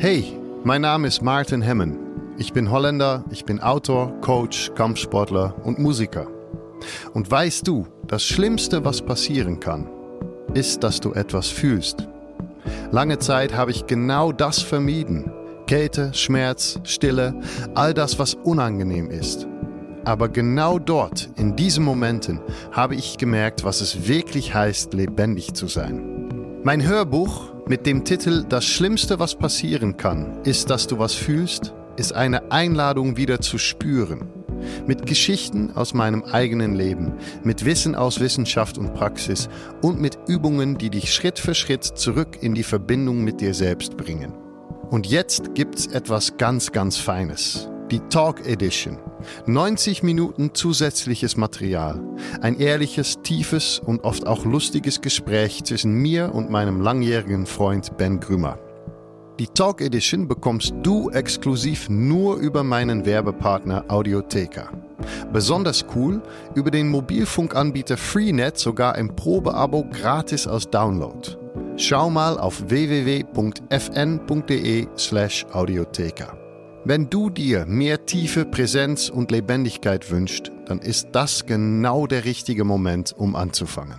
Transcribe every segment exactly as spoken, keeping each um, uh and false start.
Hey, mein Name ist Maarten Hemmen. Ich bin Holländer, ich bin Autor, Coach, Kampfsportler und Musiker. Und weißt du, das Schlimmste, was passieren kann, ist, dass du etwas fühlst. Lange Zeit habe ich genau das vermieden. Kälte, Schmerz, Stille, all das, was unangenehm ist. Aber genau dort, in diesen Momenten, habe ich gemerkt, was es wirklich heißt, lebendig zu sein. Mein Hörbuch mit dem Titel Das Schlimmste, was passieren kann, ist, dass du was fühlst, ist eine Einladung, wieder zu spüren. Mit Geschichten aus meinem eigenen Leben, mit Wissen aus Wissenschaft und Praxis und mit Übungen, die dich Schritt für Schritt zurück in die Verbindung mit dir selbst bringen. Und jetzt gibt's etwas ganz, ganz Feines. Die Talk Edition. neunzig Minuten zusätzliches Material. Ein ehrliches, tiefes und oft auch lustiges Gespräch zwischen mir und meinem langjährigen Freund Ben Grümer. Die Talk Edition bekommst du exklusiv nur über meinen Werbepartner Audiotheka. Besonders cool, über den Mobilfunkanbieter Freenet sogar im Probeabo gratis als Download. Schau mal auf w w w punkt f n punkt d e slash audiotheka. Wenn du dir mehr Tiefe, Präsenz und Lebendigkeit wünschst, dann ist das genau der richtige Moment, um anzufangen.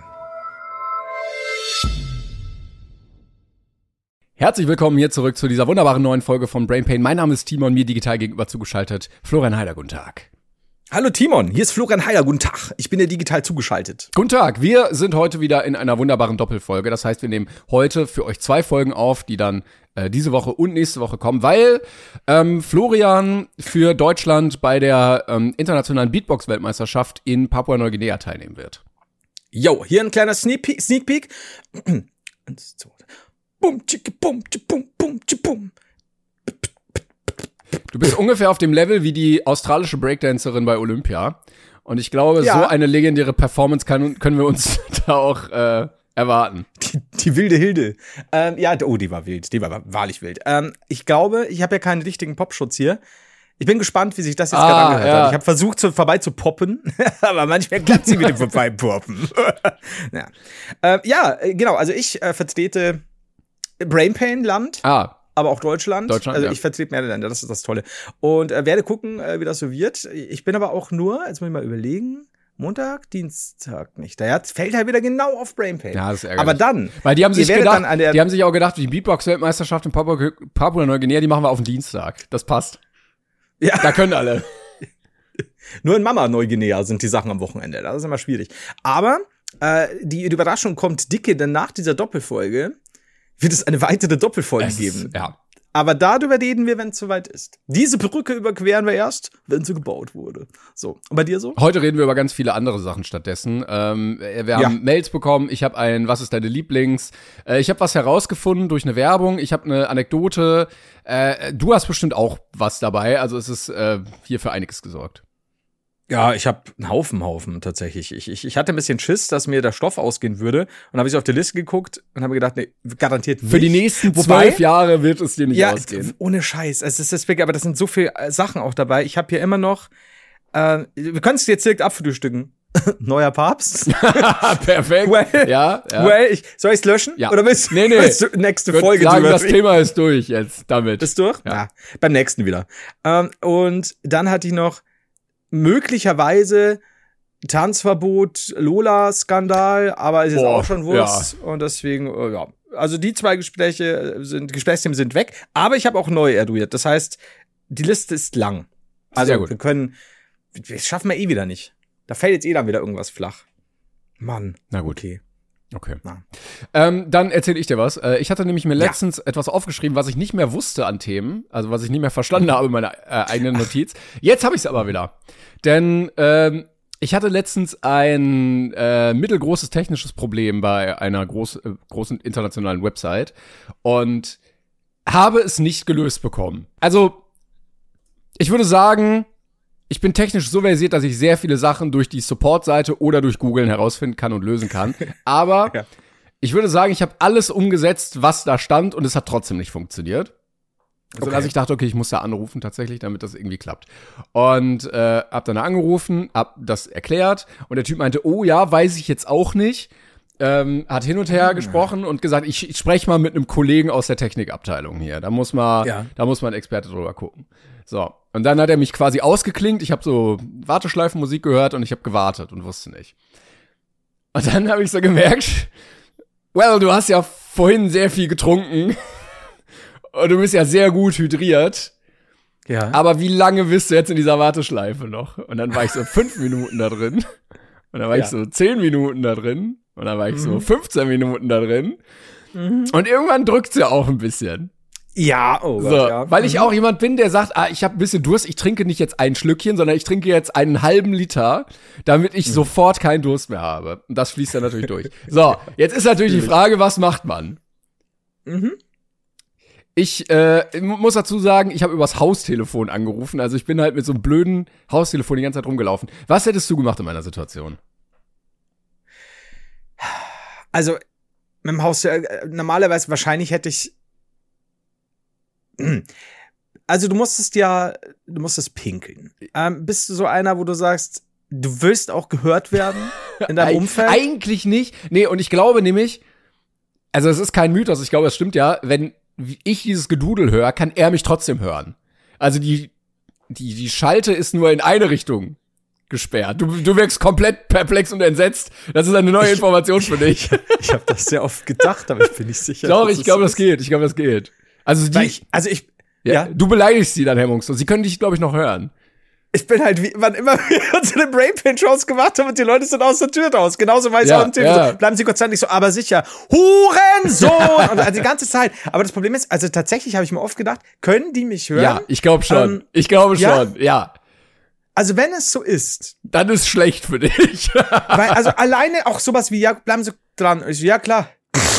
Herzlich willkommen hier zurück zu dieser wunderbaren neuen Folge von Brain Pain. Mein Name ist Timon, mir digital gegenüber zugeschaltet Florian Heider, guten Tag. Hallo Timon, hier ist Florian Heider, guten Tag. Ich bin dir digital zugeschaltet. Guten Tag, wir sind heute wieder in einer wunderbaren Doppelfolge. Das heißt, wir nehmen heute für euch zwei Folgen auf, die dann äh, diese Woche und nächste Woche kommen, weil ähm, Florian für Deutschland bei der ähm, internationalen Beatbox-Weltmeisterschaft in Papua-Neuguinea teilnehmen wird. Jo, hier ein kleiner Sneak Peek. Sneak Peek. Eins, zwei, bum, tschicki, bum, tschicki, bum, bum, tschicki, bum. Du bist ungefähr auf dem Level wie die australische Breakdancerin bei Olympia. Und ich glaube, ja. so eine legendäre Performance kann, können wir uns da auch äh, erwarten. Die, die wilde Hilde. Ähm, ja, oh, die war wild. Die war wahrlich wild. Ähm, ich glaube, ich habe ja keinen richtigen Popschutz hier. Ich bin gespannt, wie sich das jetzt ah, gerade angehört ja. hat. Ich habe versucht, so vorbei zu poppen, aber manchmal klappt sie mit dem Vorbeipoppen. ja. Ähm, ja, genau. Also ich äh, vertrete Brain Pain Land. Ah. Aber auch Deutschland. Deutschland also ja. ich vertrete mehrere Länder, das ist das Tolle. Und äh, werde gucken, äh, wie das so wird. Ich bin aber auch nur, jetzt muss ich mal überlegen, Montag, Dienstag nicht. Da fällt halt wieder genau auf Brain Pain. Ja, das ist ärgerlich. Aber dann, weil die haben sich gedacht, dann an der die haben sich auch gedacht, die Beatbox-Weltmeisterschaft in Papua, Papua-Neuguinea, die machen wir auf den Dienstag. Das passt. Ja. Da können alle. Nur in Mama-Neuguinea sind die Sachen am Wochenende. Das ist immer schwierig. Aber äh, die, die Überraschung kommt dicke, denn nach dieser Doppelfolge wird es eine weitere Doppelfolge es geben. Ist, ja. Aber darüber reden wir, wenn es soweit ist. Diese Brücke überqueren wir erst, wenn sie gebaut wurde. So. Und bei dir so? Heute reden wir über ganz viele andere Sachen stattdessen. Ähm, wir haben ja. Mails bekommen. Ich habe ein Was ist deine Lieblings? Äh, ich habe was herausgefunden durch eine Werbung. Ich habe eine Anekdote. Äh, du hast bestimmt auch was dabei. Also es ist äh, hier für einiges gesorgt. Ja, ich habe einen Haufen, Haufen tatsächlich. Ich, ich, ich hatte ein bisschen Schiss, dass mir der Stoff ausgehen würde. Und habe ich auf die Liste geguckt und habe gedacht, nee, garantiert nicht. Für die nächsten zwölf Jahre wird es dir nicht ja, ausgehen. Ohne Scheiß. Es ist deswegen, aber das sind so viele Sachen auch dabei. Ich habe hier immer noch, äh, wir können es jetzt direkt abfrühstücken. Neuer Papst. Perfekt. Well, ja, ja. Well, ich, soll ich's löschen? Ja. Oder willst, nee, nee. willst du nächste ich Folge sagen, drüber das reden? Thema ist durch jetzt damit. Ist durch? Ja. ja. Beim nächsten wieder. Ähm, und dann hatte ich noch möglicherweise Tanzverbot, Lola-Skandal, aber es ist Boah, auch schon Wurst. Ja. Und deswegen, äh, ja. Also die zwei Gespräche sind, Gesprächsthemen sind weg, aber ich habe auch neue eruiert. Das heißt, die Liste ist lang. Also Sehr gut. wir können, das schaffen wir eh wieder nicht. Da fällt jetzt eh dann wieder irgendwas flach. Mann. Na gut. Okay. Okay. Ähm, dann erzähle ich dir was. Äh, ich hatte nämlich mir letztens ja. etwas aufgeschrieben, was ich nicht mehr wusste an Themen, also was ich nicht mehr verstanden habe in meiner äh, eigenen Notiz. Jetzt habe ich es aber wieder. Denn ähm, ich hatte letztens ein äh, mittelgroßes technisches Problem bei einer groß, äh, großen internationalen Website und habe es nicht gelöst bekommen. Also, ich würde sagen, ich bin technisch so versiert, dass ich sehr viele Sachen durch die Support-Seite oder durch Googlen herausfinden kann und lösen kann. Aber ja. ich würde sagen, ich habe alles umgesetzt, was da stand, und es hat trotzdem nicht funktioniert. Also, okay. dass ich dachte, okay, ich muss da anrufen tatsächlich, damit das irgendwie klappt. Und äh, hab dann angerufen, hab das erklärt, und der Typ meinte, oh ja, weiß ich jetzt auch nicht. ähm, hat hin und her ah. gesprochen und gesagt, ich, ich spreche mal mit einem Kollegen aus der Technikabteilung hier. Da muss man, ja. da muss man Experte drüber gucken. So, und dann hat er mich quasi ausgeklinkt. Ich habe so Warteschleifenmusik gehört und ich habe gewartet und wusste nicht. Und dann habe ich so gemerkt, well, du hast ja vorhin sehr viel getrunken und du bist ja sehr gut hydriert. Ja. Aber wie lange bist du jetzt in dieser Warteschleife noch? Und dann war ich so fünf Minuten da drin. Und dann war ja. ich so zehn Minuten da drin. Und dann war ich mhm. so fünfzehn Minuten da drin. Mhm. Und irgendwann drückt's ja auch ein bisschen. Ja, oh Gott, so, ja. Weil ich auch jemand bin, der sagt, ah, ich habe ein bisschen Durst, ich trinke nicht jetzt ein Schlückchen, sondern ich trinke jetzt einen halben Liter, damit ich mhm. sofort keinen Durst mehr habe. Und das fließt dann natürlich durch. So, jetzt ist natürlich die Frage, was macht man? Mhm. Ich äh, muss dazu sagen, ich habe übers Haustelefon angerufen. Also ich bin halt mit so einem blöden Haustelefon die ganze Zeit rumgelaufen. Was hättest du gemacht in meiner Situation? Also mit dem Haus, äh, normalerweise wahrscheinlich hätte ich Also du musstest ja, du musstest pinkeln. Ähm, bist du so einer, wo du sagst, du willst auch gehört werden in deinem Eig- Umfeld? Eigentlich nicht. Nee, und ich glaube nämlich, also es ist kein Mythos, ich glaube, es stimmt ja, wenn ich dieses Gedudel höre, kann er mich trotzdem hören. Also die, die, die Schalte ist nur in eine Richtung gesperrt. Du, du wirkst komplett perplex und entsetzt. Das ist eine neue ich, Information für dich. Ich, ich habe das sehr oft gedacht, aber ich bin nicht sicher. Doch, ich glaube, das geht. Ich glaube, das geht. Also die, ich, also ich, ja, ja. Du beleidigst sie dann, Herr Munks. Sie können dich, glaube ich, noch hören. Ich bin halt, wie, wann immer wir unsere Brainpain-Shows gemacht haben und die Leute sind aus der Tür raus. Genauso weiß ich ja, auch im Telefon. ja. So, bleiben Sie kurz nicht so, aber sicher. Hurensohn! Und also die ganze Zeit. Aber das Problem ist, also tatsächlich habe ich mir oft gedacht, können die mich hören? Ja, ich glaube schon. Ähm, ich glaube schon, ja. ja. Also wenn es so ist. Dann ist schlecht für dich. Weil, also alleine auch sowas wie, ja, bleiben Sie dran. Ich so, ja, klar.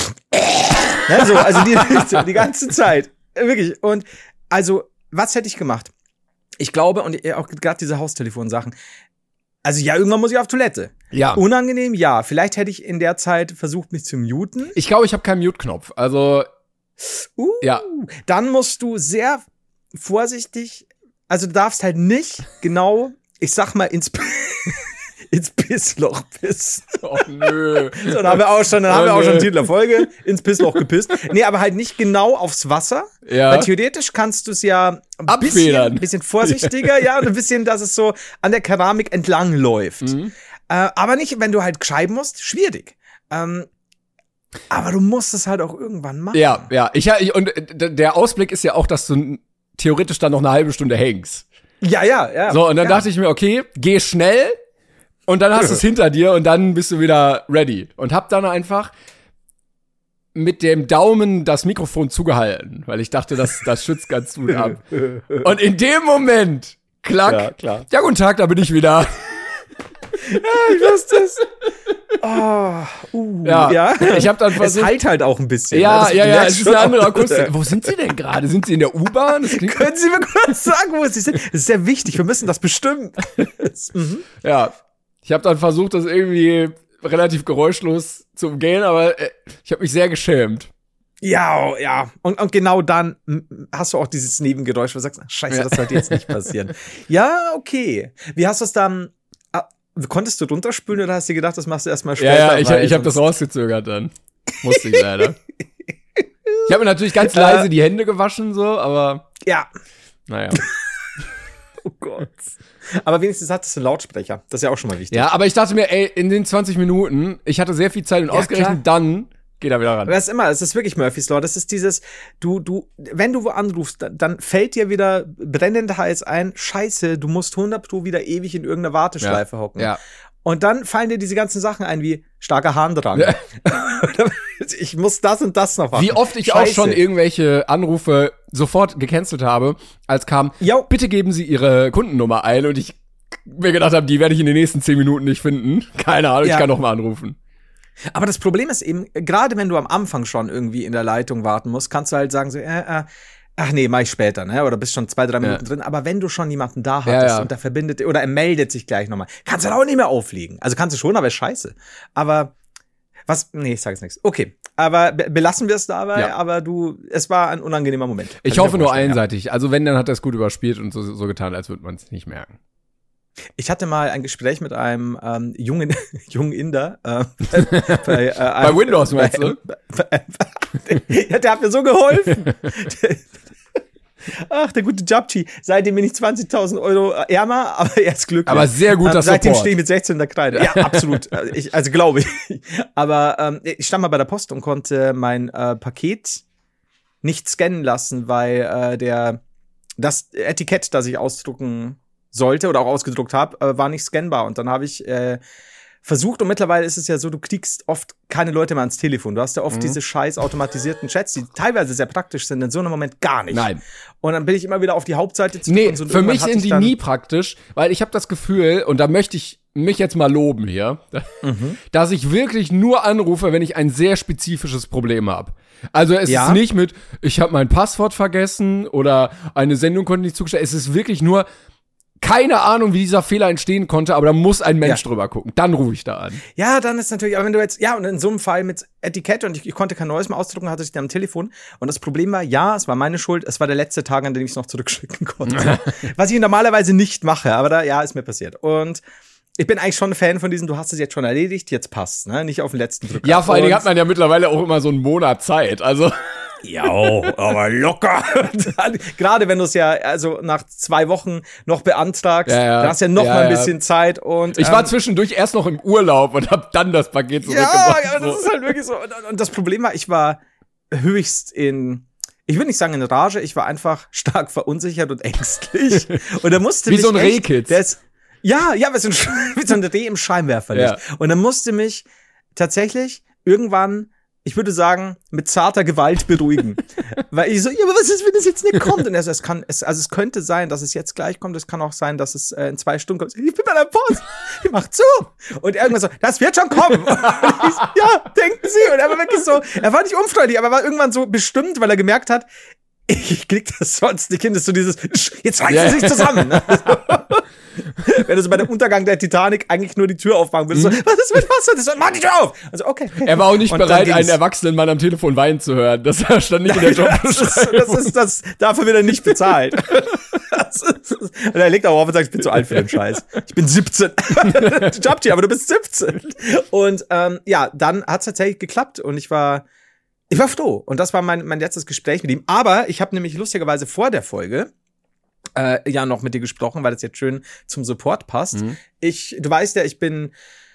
Ja, so, also die, die ganze Zeit. Wirklich. Und also, was hätte ich gemacht? Ich glaube, und auch gerade diese Haustelefon-Sachen. Also ja, irgendwann muss ich auf Toilette. Ja. Unangenehm, ja. Vielleicht hätte ich in der Zeit versucht, mich zu muten. Ich glaube, ich habe keinen Mute-Knopf. Also, uh, ja. Dann musst du sehr vorsichtig, also du darfst halt nicht genau, ich sag mal, ins ins Pissloch pissen. Oh nö. So, dann haben wir auch schon, dann oh, haben wir auch nö. schon einen Titel der Folge, ins Pissloch gepisst. Nee, aber halt nicht genau aufs Wasser. Ja. Weil theoretisch kannst du es ja ein Abfedern. bisschen, ein bisschen vorsichtiger, ja. ja, und ein bisschen, dass es so an der Keramik entlang läuft. Mhm. Äh, aber nicht, wenn du halt schreiben musst, schwierig. Ähm, aber du musst es halt auch irgendwann machen. Ja, ja. Ich, ich, und der Ausblick ist ja auch, dass du theoretisch dann noch eine halbe Stunde hängst. Ja, ja, ja. So, und dann ja. dachte ich mir, okay, geh schnell. Und dann hast du es hinter dir und dann bist du wieder ready. Und hab dann einfach mit dem Daumen das Mikrofon zugehalten, weil ich dachte, das, das schützt ganz gut ab. Und in dem Moment, klack, ja, klar. ja, guten Tag, da bin ich wieder. Ja, ich wusste es. Oh, uh, ja, ja. Ich hab dann versucht. Es halt halt auch ein bisschen. Ja, ne? ja, ja, es ist eine andere Akustik. Wo sind Sie denn gerade? Sind Sie in der U-Bahn? Können Sie mir kurz sagen, wo Sie sind? Das ist sehr wichtig, wir müssen das bestimmen. mhm. Ja. Ich habe dann versucht, das irgendwie relativ geräuschlos zu umgehen, aber äh, ich habe mich sehr geschämt. Ja, ja. Und, und genau dann hast du auch dieses Nebengeräusch, wo du sagst, scheiße, ja. das sollte jetzt nicht passieren. Ja, okay. Wie hast du es dann, ah, konntest du runterspülen oder hast du gedacht, das machst du erstmal später? Ja, ja, ich, ich habe das rausgezögert dann. Musste ich leider. Ich habe mir natürlich ganz leise äh, die Hände gewaschen, so, aber ja. Naja. Oh Gott. Aber wenigstens hattest du einen Lautsprecher. Das ist ja auch schon mal wichtig. Ja, aber ich dachte mir, ey, in den zwanzig Minuten, ich hatte sehr viel Zeit und ja, ausgerechnet klar. Dann geht er wieder ran. Das ist immer, es ist wirklich Murphy's Law. Das ist dieses, du, du, wenn du wo anrufst, dann fällt dir wieder brennend heiß ein, scheiße, du musst hundert Pro wieder ewig in irgendeiner Warteschleife ja. hocken. Ja. Und dann fallen dir diese ganzen Sachen ein, wie starker Harndrang. Ja. Ich muss das und das noch machen. Wie oft ich Scheiße. auch schon irgendwelche Anrufe sofort gecancelt habe, als kam, jo. bitte geben Sie Ihre Kundennummer ein und ich mir gedacht habe, die werde ich in den nächsten zehn Minuten nicht finden. Keine Ahnung, ja. ich kann noch mal anrufen. Aber das Problem ist eben, gerade wenn du am Anfang schon irgendwie in der Leitung warten musst, kannst du halt sagen so, äh, äh, ach nee, mach ich später, ne? Oder bist schon zwei, drei Minuten ja. drin. Aber wenn du schon jemanden da hattest ja, ja. und der verbindet, oder er meldet sich gleich nochmal, kannst du dann auch nicht mehr auflegen. Also kannst du schon, aber ist scheiße. Aber was, nee, ich sag jetzt nichts. Okay, aber be- belassen wir es dabei, ja. aber du, es war ein unangenehmer Moment. Ich hoffe nur einseitig. Ja. Also wenn, dann hat er es gut überspielt und so, so getan, als würde man es nicht merken. Ich hatte mal ein Gespräch mit einem ähm, jungen, jungen Inder. Äh, bei, äh, bei Windows, meinst du? Ja, der hat mir so geholfen. Ach, der gute Japchi. Seitdem bin ich zwanzigtausend Euro ärmer, aber er ist glücklich. Aber sehr guter ähm, Seitdem Support. stehe ich mit sechzehn in der Kreide. Ja, absolut. Ich, also glaube ich. Aber ähm, ich stand mal bei der Post und konnte mein äh, Paket nicht scannen lassen, weil äh, der das Etikett, das ich ausdrucken sollte oder auch ausgedruckt habe, äh, war nicht scannbar. Und dann habe ich äh, versucht, und mittlerweile ist es ja so, du kriegst oft keine Leute mehr ans Telefon. Du hast ja oft mhm. diese scheiß automatisierten Chats, die teilweise sehr praktisch sind, in so einem Moment gar nicht. Nein. Und dann bin ich immer wieder auf die Hauptseite zu. Nee, so, für mich sind die nie praktisch, weil ich habe das Gefühl, und da möchte ich mich jetzt mal loben hier, mhm. dass ich wirklich nur anrufe, wenn ich ein sehr spezifisches Problem habe. Also es ja. ist nicht mit, ich habe mein Passwort vergessen oder eine Sendung konnte nicht zugestellt. Es ist wirklich nur, keine Ahnung, wie dieser Fehler entstehen konnte, aber da muss ein Mensch ja. drüber gucken. Dann rufe ich da an. Ja, dann ist natürlich, aber wenn du jetzt, ja, und in so einem Fall mit Etikette und ich, ich konnte kein neues mehr ausdrucken, hatte ich dann am Telefon. Und das Problem war, ja, es war meine Schuld, es war der letzte Tag, an dem ich es noch zurückschicken konnte. Was ich normalerweise nicht mache, aber da, ja, ist mir passiert. Und ich bin eigentlich schon ein Fan von diesem, du hast es jetzt schon erledigt, jetzt passt, ne? Nicht auf den letzten Drücker. Ja, vor allen Dingen hat man ja mittlerweile auch immer so einen Monat Zeit, also. Ja, aber locker. Gerade wenn du es ja also nach zwei Wochen noch beantragst, ja, ja. dann hast du ja noch ja, mal ein bisschen ja. Zeit. Und ich war ähm, zwischendurch erst noch im Urlaub und hab dann das Paket zurückgebracht. Ja, ja, das ist halt wirklich so. Und, und das Problem war, ich war höchst in, ich will nicht sagen in Rage, ich war einfach stark verunsichert und ängstlich. Und da musste wie mich so ein echt, Rehkitz. Der ist, ja, ja, wie so ein, wie so ein Reh im Scheinwerferlicht. Ja. Und dann musste mich tatsächlich irgendwann, ich würde sagen, mit zarter Gewalt beruhigen. Weil ich so, ja, aber was ist, wenn es jetzt nicht kommt? Und er so, es kann, es, also es könnte sein, dass es jetzt gleich kommt. Es kann auch sein, dass es äh, in zwei Stunden kommt. Ich bin bei der Post. Ich mach zu. Und irgendwann so, das wird schon kommen. Und ich so, ja, denken Sie. Und er war wirklich so, er war nicht unfreundlich, aber er war irgendwann so bestimmt, weil er gemerkt hat, ich krieg das sonst nicht hin. Das ist so dieses, jetzt reißen yeah. Sie sich zusammen. Wenn du so bei dem Untergang der Titanic eigentlich nur die Tür aufmachen würdest, mhm. so, was ist mit Wasser? Das so, mach die Tür auf! Also, okay. Er war auch nicht und bereit, einen erwachsenen Mann am Telefon weinen zu hören. Das stand nicht in der Jobbeschreibung. Das ist, das ist, dafür wird er nicht bezahlt. Das ist, und er legt auch auf und sagt, ich bin zu alt für den Scheiß. Ich bin siebzehn. Jobti, aber du bist siebzehn. Und, ähm, ja, dann hat's tatsächlich geklappt und ich war, ich war froh. Und das war mein, mein letztes Gespräch mit ihm. Aber ich habe nämlich lustigerweise vor der Folge Äh, ja, noch mit dir gesprochen, weil das jetzt schön zum Support passt. Mhm. Ich, du weißt ja, ich bin,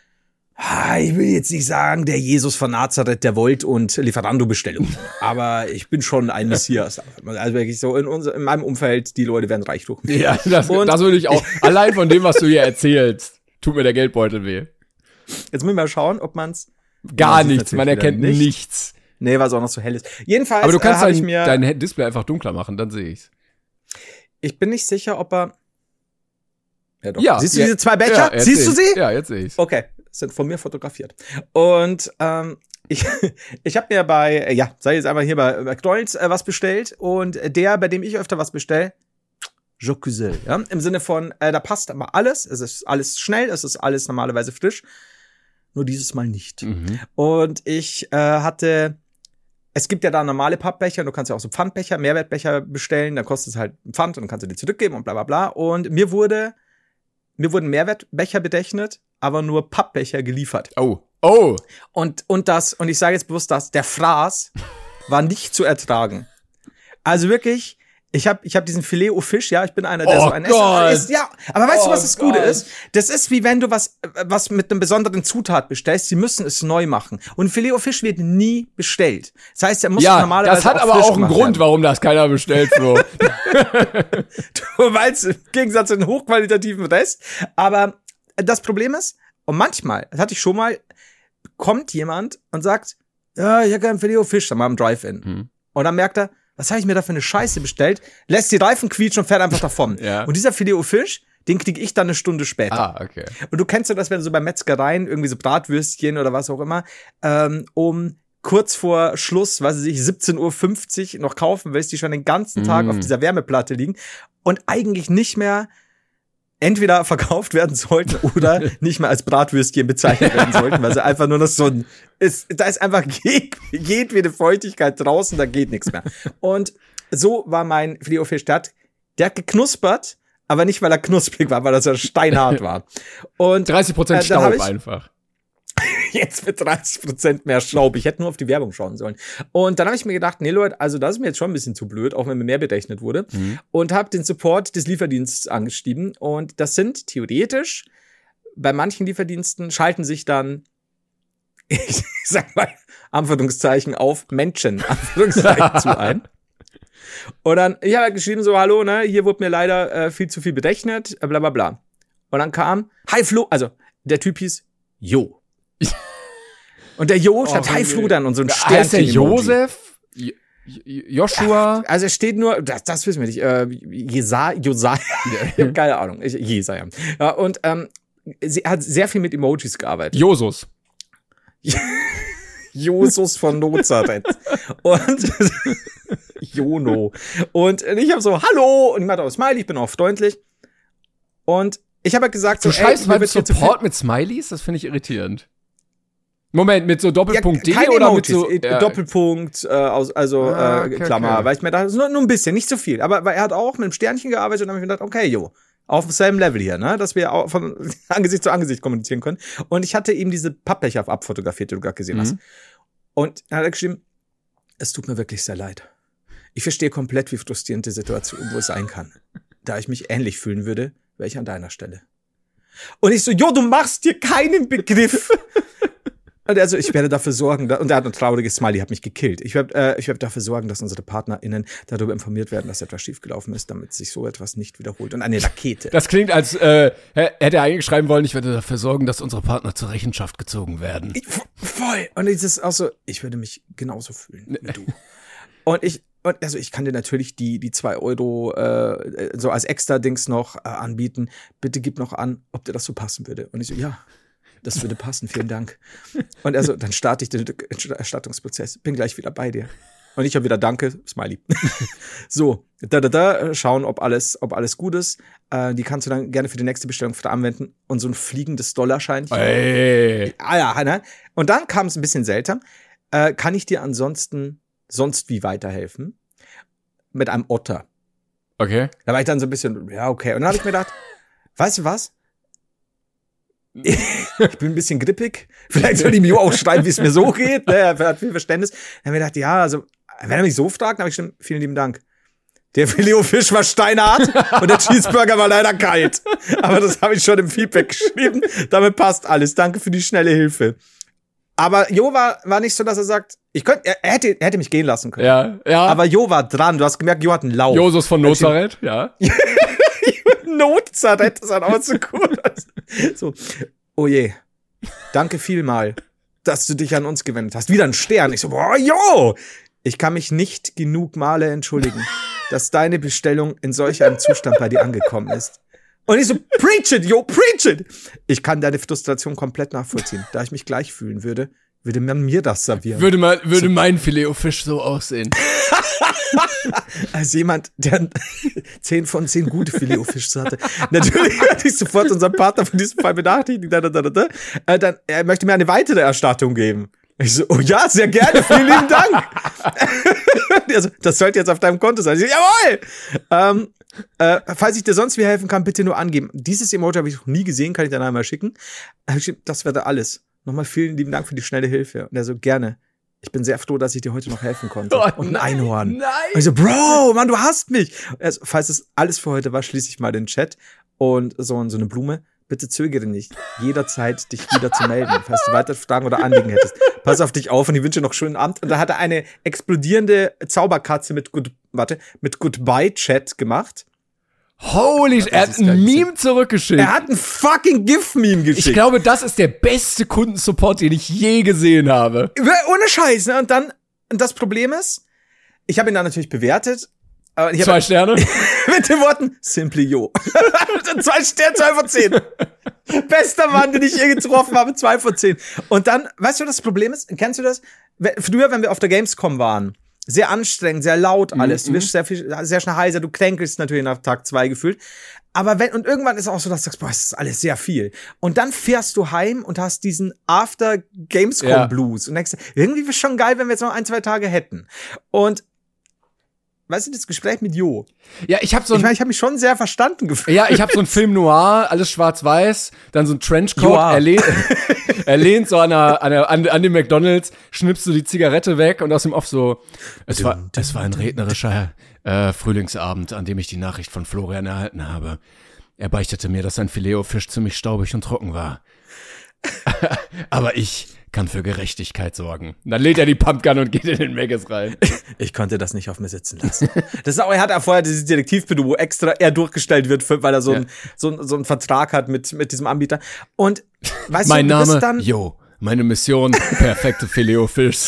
ich will jetzt nicht sagen, der Jesus von Nazareth, der Volt- und Lieferando-Bestellung. Aber ich bin schon ein Messias. Also wirklich so, in, unser, in meinem Umfeld, die Leute werden reich durch mich. Ja, das, und das würde ich auch. Allein von dem, was du hier erzählst, tut mir der Geldbeutel weh. Jetzt müssen wir mal schauen, ob man's Gar man nichts, man erkennt nicht. nichts. Nee, weil es auch noch so hell ist. Jedenfalls, aber du kannst äh, dein, ich mir dein Display einfach dunkler machen, dann sehe ich's. Ich bin nicht sicher, ob er. Ja, doch. Ja, Siehst du ja, diese zwei Becher? Ja, Siehst du sie? Ja, jetzt sehe ich's. Okay, sind von mir fotografiert. Und ähm, ich, ich habe mir bei, äh, ja, sei jetzt einmal hier bei McDonald's äh, was bestellt und der, bei dem ich öfter was bestelle, Jocusel, ja, im Sinne von, äh, da passt aber alles, es ist alles schnell, es ist alles normalerweise frisch, nur dieses Mal nicht. Mhm. Und ich äh, hatte Es gibt ja da normale Pappbecher, du kannst ja auch so Pfandbecher, Mehrwertbecher bestellen, dann kostet es halt ein Pfand und dann kannst du die zurückgeben und bla bla bla. Und mir wurde, mir wurden Mehrwertbecher berechnet, aber nur Pappbecher geliefert. Oh, oh. Und, und das, und ich sage jetzt bewusst das, der Fraß war nicht zu ertragen. Also wirklich, ich habe ich hab diesen Filet-O-Fisch, ja, ich bin einer, der oh so ein Gott. Esser ist. Ja, aber weißt oh du, was das Gott. Gute ist? Das ist wie wenn du was, was mit einem besonderen Zutat bestellst. Sie müssen es neu machen. Und Filet-O-Fisch wird nie bestellt. Das heißt, er muss ja, normalerweise das hat auch aber auch einen Grund, werden. warum das keiner bestellt, Flo. Du weißt, im Gegensatz zu den hochqualitativen Rest. Aber das Problem ist, und manchmal, das hatte ich schon mal, kommt jemand und sagt, ja, ich habe gerne Filet-O-Fisch, dann mal im Drive-In. Hm. Und dann merkt er, was habe ich mir da für eine Scheiße bestellt? Lässt die Reifen quietschen und fährt einfach davon. Ja. Und dieser Filet-O-Fisch, den kriege ich dann eine Stunde später. Ah, okay. Und du kennst ja das, wenn du so bei Metzgereien irgendwie so Bratwürstchen oder was auch immer, ähm, um kurz vor Schluss, weiß ich nicht, siebzehn Uhr fünfzig noch kaufen willst, die schon den ganzen Tag mm. auf dieser Wärmeplatte liegen und eigentlich nicht mehr entweder verkauft werden sollten oder nicht mehr als Bratwürstchen bezeichnet werden sollten, weil sie einfach nur noch so ein, ist, da ist einfach jedwede Feuchtigkeit draußen, da geht nichts mehr. Und so war mein Filet-O-Fisch, der hat, der hat geknuspert, Aber nicht, weil er knusprig war, weil er so steinhart war. Und dreißig Prozent äh, Staub ich, einfach. Jetzt mit dreißig Prozent mehr Staub. Ich hätte nur auf die Werbung schauen sollen. Und dann habe ich mir gedacht, nee Leute, also das ist mir jetzt schon ein bisschen zu blöd, auch wenn mir mehr berechnet wurde. Mhm. Und habe den Support des Lieferdienstes angeschrieben. Und das sind theoretisch, bei manchen Lieferdiensten schalten sich dann, ich sag mal, Anführungszeichen auf Menschen, Anführungszeichen zu ein. Und dann, ich habe halt geschrieben so, hallo, ne, hier wurde mir leider äh, viel zu viel berechnet, bla bla bla. Und dann kam, hi Flo, also der Typ hieß Jo. Und der Jo schreibt, oh, hi Flo dann und so ein Sternchen. Heißt der Josef? J- Joshua? Ja, also es steht nur, das, das wissen wir nicht, äh, Jesa, Josai, keine Ahnung, ich, Jesaja. Ja, und ähm, sie hat sehr viel mit Emojis gearbeitet. Josus. Josus von Nazareth. Und Jono. Und ich habe so, hallo, und ich meinte auch Smiley, ich bin auch freundlich. Und ich habe halt gesagt, so, du schreibst mal Support mit Smileys? Das finde ich irritierend. Moment, mit so Doppelpunkt ja, D oder Emojis, mit so ja. Doppelpunkt, äh, aus, also ah, äh, okay, Klammer, okay. weil ich mir dachte, nur, nur ein bisschen, nicht so viel. Aber weil er hat auch mit einem Sternchen gearbeitet und dann habe ich mir gedacht, okay, jo, auf demselben Level hier, ne, dass wir auch von Angesicht zu Angesicht kommunizieren können. Und ich hatte ihm diese Pappbecher abfotografiert, die du gerade gesehen mhm. hast. Und dann hat er geschrieben, es tut mir wirklich sehr leid. Ich verstehe komplett, wie frustrierend die Situation wo es sein kann. Da ich mich ähnlich fühlen würde, wäre ich an deiner Stelle. Und ich so, jo, du machst dir keinen Begriff. Und also, ich werde dafür sorgen, und er hat ein trauriges Smiley, hat mich gekillt. Ich werde äh, ich werde dafür sorgen, dass unsere PartnerInnen darüber informiert werden, dass etwas schiefgelaufen ist, damit sich so etwas nicht wiederholt. Und eine Rakete. Das klingt, als äh, hätte er eigentlich schreiben wollen, ich werde dafür sorgen, dass unsere Partner zur Rechenschaft gezogen werden. Ich, voll. Und es ist auch so, ich würde mich genauso fühlen wie du. Und ich, und also ich kann dir natürlich die die zwei Euro äh, so als Extra-Dings noch äh, anbieten. Bitte gib noch an, ob dir das so passen würde. Und ich so, ja. Das würde passen, vielen Dank. Und also, dann starte ich den Erstattungsprozess. Bin gleich wieder bei dir. Und ich habe wieder Danke, Smiley. So, da, da, da, schauen, ob alles, ob alles gut ist. Äh, die kannst du dann gerne für die nächste Bestellung wieder anwenden. Und so ein fliegendes Dollarscheinchen. Hey. Ah ja, ne? Und dann kam es ein bisschen seltsam. Äh, kann ich dir ansonsten sonst wie weiterhelfen? Mit einem Otter. Okay. Da war ich dann so ein bisschen, ja, okay. Und dann habe ich mir gedacht, weißt du was? Ich bin ein bisschen grippig. Vielleicht soll ich mir auch schreiben, wie es mir so geht. Ne? Er hat viel Verständnis. Dann habe ich mir gedacht, ja, also, wenn er mich so fragt, dann habe ich schon, vielen lieben Dank. Der Filet-O-Fisch war steinhart und der Cheeseburger war leider kalt. Aber das habe ich schon im Feedback geschrieben. Damit passt alles. Danke für die schnelle Hilfe. Aber Jo war, war nicht so, dass er sagt, ich könnte, er, er hätte, er hätte mich gehen lassen können. Ja, ja. Aber Jo war dran. Du hast gemerkt, Jo hat einen Lauf. Josus von Nazareth, ja. Nazareth, das hat auch so cool. So, oh je, danke vielmal, dass du dich an uns gewendet hast. Wieder ein Stern. Ich so, boah, jo! Ich kann mich nicht genug Male entschuldigen, dass deine Bestellung in solch einem Zustand bei dir angekommen ist. Und ich so, preach it, yo, preach it! Ich kann deine Frustration komplett nachvollziehen. Da ich mich gleich fühlen würde, würde man mir das servieren. Würde, mal, würde so. Mein Filet-O-Fisch so aussehen. Als jemand, der zehn von zehn gute Filet-O-Fischs hatte. Natürlich hatte ich sofort unseren Partner von diesem Fall benachrichtigt. Da, da, da, da. Äh, dann, er möchte mir eine weitere Erstattung geben. Ich so, oh ja, sehr gerne, vielen lieben Dank. Also, das sollte jetzt auf deinem Konto sein. Ich so, jawohl! Ähm, äh, falls ich dir sonst wie helfen kann, bitte nur angeben. Dieses Emoji habe ich noch nie gesehen, kann ich dann einmal schicken. Das wäre alles. Nochmal vielen lieben Dank für die schnelle Hilfe. Und er so, gerne. Ich bin sehr froh, dass ich dir heute noch helfen konnte. Oh, und ein nein, Einhorn. Nein. Und ich so, Bro, Mann, du hast mich. Also, falls es alles für heute war, schließe ich mal den Chat. Und so, so eine Blume. Bitte zögere nicht, jederzeit dich wieder zu melden, falls du weitere Fragen oder Anliegen hättest. Pass auf dich auf und ich wünsche noch schönen Abend. Und da hat er eine explodierende Zauberkatze mit Good, warte, mit Goodbye-Chat gemacht. Holy shit, er hat ein Meme zurückgeschickt. Er hat ein fucking GIF-Meme geschickt. Ich glaube, das ist der beste Kundensupport, den ich je gesehen habe. Ohne Scheiß, ne? Und dann, und das Problem ist, ich habe ihn dann natürlich bewertet. Aber ich zwei Sterne? Mit den Worten, simply yo. zwei Sterne, zwei von zehn. Bester Mann, den ich je getroffen habe, zwei von zehn. Und dann, weißt du, was das Problem ist? Kennst du das? Früher, wenn wir auf der Gamescom waren, sehr anstrengend, sehr laut alles. Mm-hmm. Du wirst sehr, viel, sehr schnell heiser, du kränkelst natürlich nach Tag zwei gefühlt. Aber wenn, und irgendwann ist es auch so, dass du sagst, boah, das ist alles sehr viel. Und dann fährst du heim und hast diesen After-Gamescom-Blues. Ja. Und denkst, irgendwie wäre es schon geil, wenn wir jetzt noch ein, zwei Tage hätten. Und weißt du, das Gespräch mit Jo. Ja, ich habe so ein, Ich meine, ich habe mich schon sehr verstanden gefühlt. ja, ich habe so einen Film noir, alles schwarz-weiß, dann so ein Trenchcoat, Joa. er, lehnt, er lehnt so an, einer, an, einer, an, an dem McDonald's, schnippst so die Zigarette weg und aus dem Off so, es war, es war ein rednerischer äh, Frühlingsabend, an dem ich die Nachricht von Florian erhalten habe. Er beichtete mir, dass sein Filet-O-Fisch ziemlich staubig und trocken war. Aber ich kann für Gerechtigkeit sorgen. Und dann lädt er die Pumpgun und geht in den Maggis rein. Ich konnte das nicht auf mir sitzen lassen. Das ist auch, er hat ja vorher dieses Detektivbüro, wo extra er durchgestellt wird, für, weil er so, Ja. ein, so, ein, so einen Vertrag hat mit, mit diesem Anbieter. Und weißt Mein du, du Name, bist dann, Jo, meine Mission, perfekte Filet-O-Fisch.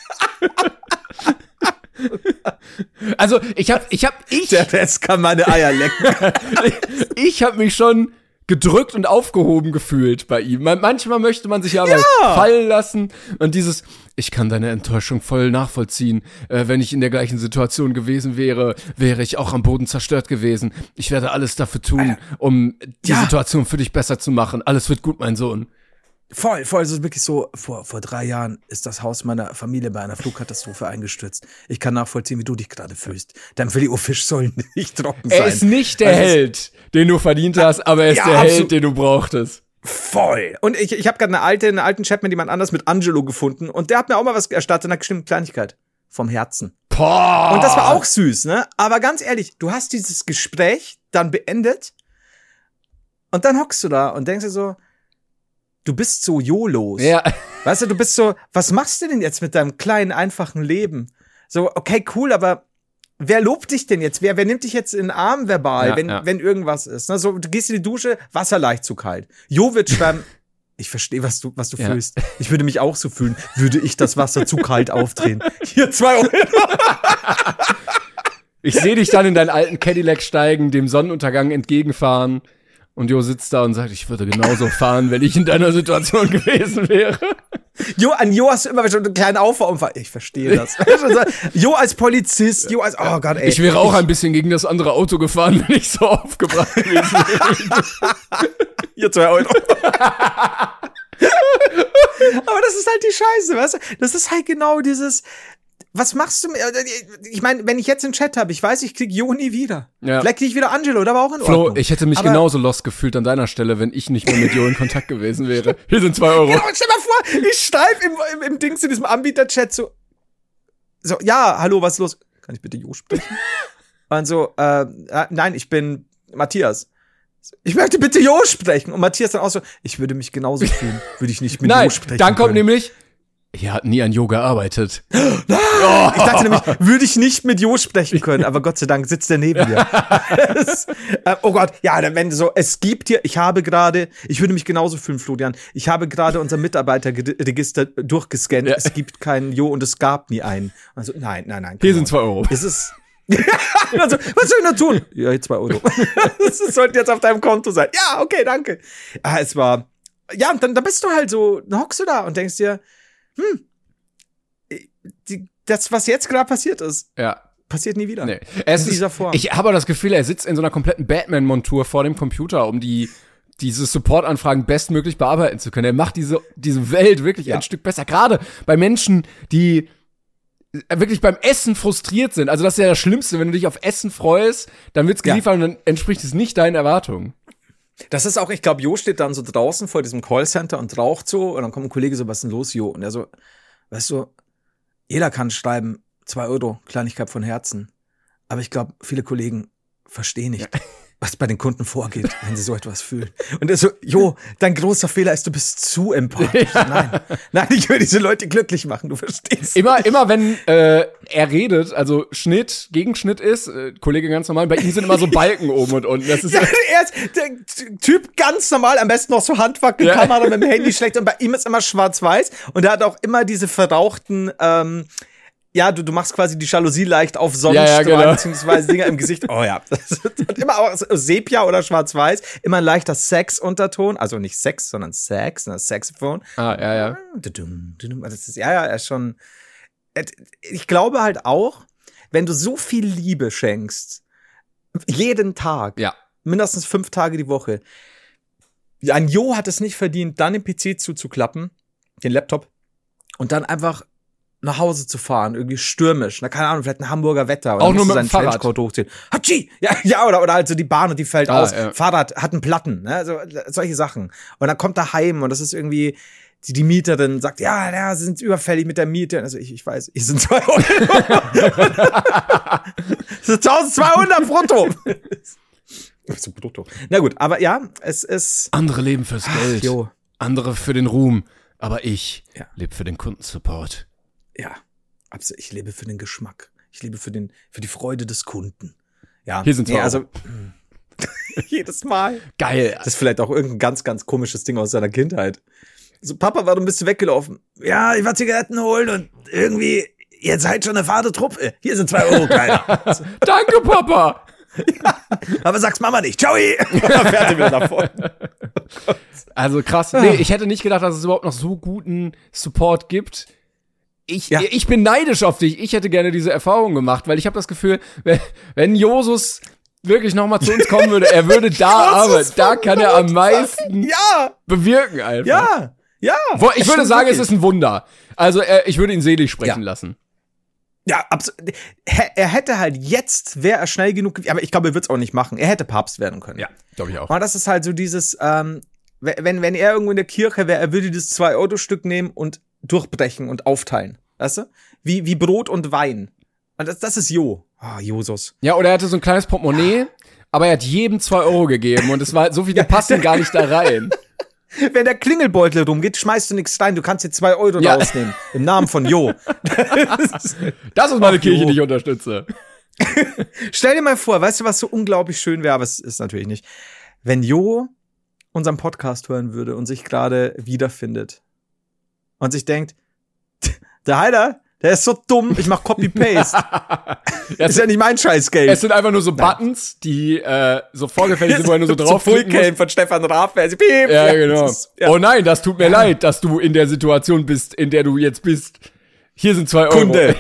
Also, ich hab, ich hab, ich, der Rest kann meine Eier lecken. ich hab mich schon gedrückt und aufgehoben gefühlt bei ihm. Man, manchmal möchte man sich ja aber Ja. fallen lassen und dieses, ich kann deine Enttäuschung voll nachvollziehen. Äh, wenn ich in der gleichen Situation gewesen wäre, wäre ich auch am Boden zerstört gewesen. Ich werde alles dafür tun, um die Ja. Situation für dich besser zu machen. Alles wird gut, mein Sohn. Voll, voll, es ist wirklich so, vor, vor drei Jahren ist das Haus meiner Familie bei einer Flugkatastrophe eingestürzt. Ich kann nachvollziehen, wie du dich gerade fühlst. Dein Filet-O-Fisch soll nicht trocken sein. Er ist nicht der Also es- Held, den du verdient hast, aber er ist Ja, der absolut. Held, den du brauchtest. Voll. Und ich, ich habe gerade eine alte, einen alten Chat mit jemand anders, mit Angelo, gefunden. Und der hat mir auch mal was erstattet, eine bestimmte Kleinigkeit. Vom Herzen. Boah. Und das war auch süß, ne? Aber ganz ehrlich, du hast dieses Gespräch dann beendet und dann hockst du da und denkst dir so, du bist so jolos. Ja. Weißt du, du bist so, was machst du denn jetzt mit deinem kleinen, einfachen Leben? So, okay, cool, aber wer lobt dich denn jetzt? Wer, wer nimmt dich jetzt in den Arm verbal, Ja, wenn, ja. wenn irgendwas ist? Ne? So, du gehst in die Dusche, Wasser leicht zu kalt. Jo wird schreiben, ich verstehe, was du, was du Ja. fühlst. Ich würde mich auch so fühlen, würde ich das Wasser zu kalt aufdrehen. Hier zwei Euro. Ich sehe dich dann in deinen alten Cadillac steigen, dem Sonnenuntergang entgegenfahren. Und Jo sitzt da und sagt, ich würde genauso fahren, wenn ich in deiner Situation gewesen wäre. Jo, an Jo hast du immer schon einen kleinen Aufwärmfall. Ich verstehe das. Jo als Polizist, Jo als, oh Gott, ey. Ich wäre auch ein bisschen gegen das andere Auto gefahren, wenn ich so aufgebracht gewesen wäre. Hier zwei Euro. Aber das ist halt die Scheiße, weißt du? Das ist halt genau dieses, was machst du? Ich meine, wenn ich jetzt einen Chat habe, ich weiß, ich krieg Jo nie wieder. Ja. Vielleicht krieg ich wieder Angelo, da war auch in Flo, Ordnung. ich hätte mich Aber- genauso lost gefühlt an deiner Stelle, wenn ich nicht mehr mit Jo in Kontakt gewesen wäre. Hier sind zwei Euro. Genau, stell mal vor, ich schreibe im, im, im Dings in diesem Anbieter-Chat so, so, ja, hallo, was ist los? Kann ich bitte Jo sprechen? Und so, äh, äh, nein, ich bin Matthias. Ich möchte bitte Jo sprechen. Und Matthias dann auch so, ich würde mich genauso fühlen, würde ich nicht mit Nein, Jo sprechen dann kommt können. nämlich, hier hat nie an Jo gearbeitet. Ich dachte nämlich, würde ich nicht mit Jo sprechen können, aber Gott sei Dank sitzt er neben mir. Das, äh, oh Gott, ja, dann wenn so, es gibt hier, ich habe gerade, ich würde mich genauso fühlen, Florian, ich habe gerade unser Mitarbeiterregister durchgescannt, Ja. es gibt keinen Jo und es gab nie einen. Also, nein, nein, nein. Hier come sind on. zwei Euro. Es ist, also, was soll ich noch tun? Ja, hier zwei Euro. Das sollte jetzt auf deinem Konto sein. Ja, okay, danke. Ah, es war, ja, und dann, dann bist du halt so, dann hockst du da und denkst dir, hm, die, das, was jetzt gerade passiert ist, Ja. passiert nie wieder. Nee. Es In ist, dieser Form. Ich habe das Gefühl, er sitzt in so einer kompletten Batman-Montur vor dem Computer, um die diese Support-Anfragen bestmöglich bearbeiten zu können. Er macht diese, diese Welt wirklich Ja. ein Stück besser. Gerade bei Menschen, die wirklich beim Essen frustriert sind. Also das ist ja das Schlimmste, wenn du dich auf Essen freust, dann wird's Ja. geliefert und dann entspricht es nicht deinen Erwartungen. Das ist auch, ich glaube, Jo steht dann so draußen vor diesem Callcenter und raucht so und dann kommt ein Kollege so, was ist denn los, Jo? Und er so, weißt du, jeder kann schreiben, zwei Euro, Kleinigkeit von Herzen. Aber ich glaube, viele Kollegen verstehen nicht, was bei den Kunden vorgeht, wenn sie so etwas fühlen. Und er so, Jo, dein großer Fehler ist, du bist zu empathisch. Nein, nein, ich will diese Leute glücklich machen, du verstehst. Immer, immer wenn äh, er redet, also Schnitt, Gegenschnitt ist, äh, Kollege ganz normal, bei ihm sind immer so Balken oben und unten. Das ist Ja, er ist der Typ ganz normal, am besten noch so Handwackelkamera Ja. mit dem Handy schlecht und bei ihm ist immer schwarz-weiß und er hat auch immer diese verrauchten, ähm, ja, du, du machst quasi die Jalousie leicht auf Sonnenstrahlen, Ja, ja, genau. beziehungsweise Dinger im Gesicht. Oh ja, das hat immer auch Sepia oder schwarz-weiß, immer ein leichter Sex-Unterton, also nicht Sex, sondern Sex, sondern Saxophon. ah, ja, ja. Das ist, ja, ja, er ist schon, ich glaube halt auch, wenn du so viel Liebe schenkst, jeden Tag, Ja. mindestens fünf Tage die Woche. Ein Jo hat es nicht verdient, dann den P C zuzuklappen, den Laptop, und dann einfach nach Hause zu fahren, irgendwie stürmisch, na keine Ahnung, vielleicht ein Hamburger Wetter. Oder auch nur mit dem seinen Fahrrad. Trenchcoat hochziehen. Hatschi! Ja, ja, oder, oder halt so die Bahn und die fällt Ah, aus. ja. Fahrrad hat einen Platten, ne? So, solche Sachen. Und dann kommt er heim und das ist irgendwie, die, die Mieterin sagt, ja, ja, sie sind überfällig mit der Miete. Also ich, ich weiß, ich sind zwei Euro. Das sind eintausendzweihundert brutto. So brutto. Na gut, aber ja, es ist. Andere leben fürs Ach, Geld, jo. andere für den Ruhm, aber ich Ja. lebe für den Kundensupport. Ja, absolut. Ich lebe für den Geschmack. Ich lebe für den, für die Freude des Kunden. Ja. Hier sind zwei nee, also Euro. jedes Mal. Geil. Das ist vielleicht auch irgendein ganz, ganz komisches Ding aus seiner Kindheit. So, Papa, warum bist du weggelaufen? Ja, ich war Zigaretten holen und irgendwie, ihr seid schon eine fade Truppe. Hier sind zwei Euro, Kleiner. Danke, Papa. Aber sag's Mama nicht. Ciao. Fertig wieder davon. Also krass. Nee, ich hätte nicht gedacht, dass es überhaupt noch so guten Support gibt. Ich, Ja. ich bin neidisch auf dich. Ich hätte gerne diese Erfahrung gemacht, weil ich habe das Gefühl, wenn, wenn Josus wirklich noch mal zu uns kommen würde, er würde da arbeiten. Da kann er am meisten Ja, bewirken einfach. ja, ja. Wo- Ich Es würde stimmt sagen, es wirklich. ist ein Wunder. Also er, ich würde ihn selig sprechen Ja. lassen. Ja, absolut. Er hätte halt jetzt, wäre er schnell genug, aber ich glaube, er wird es auch nicht machen. Er hätte Papst werden können. glaube ich auch. Aber das ist halt so dieses, ähm, wenn, wenn er irgendwo in der Kirche wäre, er würde dieses zwei-Euro-Stück nehmen und durchbrechen und aufteilen. Weißt du? Wie, wie Brot und Wein. Und das, das ist Jo. Ah, Josus. Ja, oder er hatte so ein kleines Portemonnaie, aber er hat jedem zwei Euro gegeben und es war so viele passen gar nicht da rein. Wenn der Klingelbeutel rumgeht, schmeißt du nichts rein. Du kannst dir zwei Euro Ja. rausnehmen. Im Namen von Jo. Das ist meine Ach, Kirche, Jo. die ich unterstütze. Stell dir mal vor, weißt du, was so unglaublich schön wäre, aber es ist natürlich nicht. Wenn Jo unseren Podcast hören würde und sich gerade wiederfindet und sich denkt, der Heiler, der ist so dumm, ich mach Copy-Paste. Es, Ist ja nicht mein Scheiß-Game. es sind einfach nur so Buttons, die äh, so vorgefertigt sind, wo er nur so draufklicken muss. von Stefan Raab. Also, piep, Ja, genau. das ist- ja. Oh nein, das tut mir leid, dass du in der Situation bist, in der du jetzt bist. Hier sind zwei Euro. Kunde.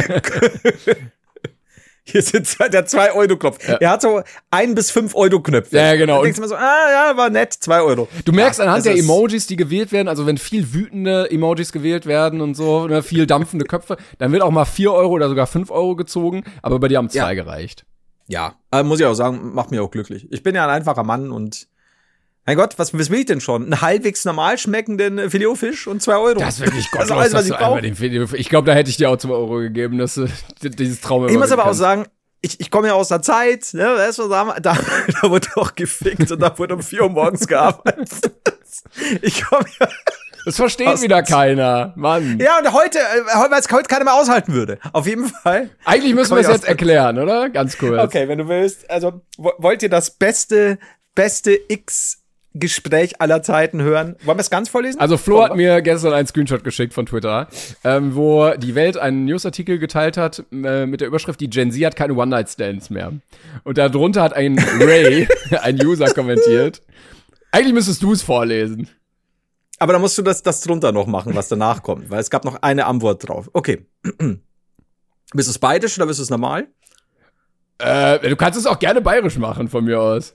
Hier sind zwei, der zwei Euro Knopf. Ja. Er hat so ein bis fünf Euro Knöpfe. Ja, genau. Da denkst du mal so, ah ja, war nett, zwei Euro. Du merkst ja, anhand es der ist- Emojis, die gewählt werden, also wenn viel wütende Emojis gewählt werden und so, ne, viel dampfende Köpfe, dann wird auch mal vier Euro oder sogar fünf Euro gezogen, aber bei dir haben zwei Ja. gereicht. Ja, aber muss ich auch sagen, macht mich auch glücklich. Ich bin ja ein einfacher Mann und mein Gott, was, was will ich denn schon? Einen halbwegs normal schmeckenden Filetfisch und zwei Euro. Das ist wirklich Das ist gottlos, alles, was dass ich du einmal brauche. den Video, ich glaube, da hätte ich dir auch zwei Euro gegeben, dass du dieses Traum Ich muss aber auch kannst. sagen, ich, ich komme ja aus der Zeit, ne, weißt du, da, da, da wurde auch gefickt und da wurde um vier Uhr morgens gearbeitet. Ich komme ja. Das versteht Aus- wieder keiner, Mann. Ja, und heute, äh, heute, weil es heute keiner mehr aushalten würde. Auf jeden Fall. Eigentlich müssen Komm wir es ich jetzt aus- erklären, oder? Ganz kurz. Okay, wenn du willst. Also, wo- wollt ihr das beste, beste X-Gespräch aller Zeiten hören? Wollen wir es ganz vorlesen? Also Flo Komm, hat mir gestern einen Screenshot geschickt von Twitter, ähm, wo die Welt einen Newsartikel geteilt hat äh, mit der Überschrift, die Gen Z hat keine One-Night-Stands mehr. Und darunter hat ein Ray, ein User, kommentiert. Eigentlich müsstest du es vorlesen. Aber da musst du das, das drunter noch machen, was danach kommt, weil es gab noch eine Antwort drauf. Okay. Bist du es bayerisch oder bist du es normal? Äh, du kannst es auch gerne bayerisch machen, von mir aus.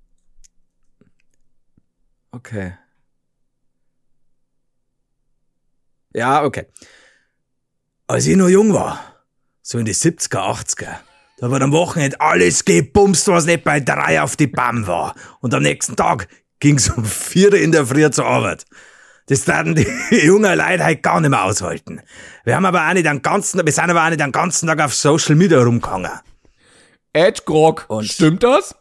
Okay. Ja, okay. Als ich noch jung war, so in die siebziger, achtziger, da wird am Wochenende alles gebumst, was nicht bei drei auf die Bam war. Und am nächsten Tag ging's um vier in der Früh zur Arbeit. Das werden die jungen Leute halt gar nicht mehr aushalten. Wir haben aber auch nicht den ganzen, wir sind aber auch nicht den ganzen Tag auf Social Media rumgegangen. Ed Grog, Und- stimmt das?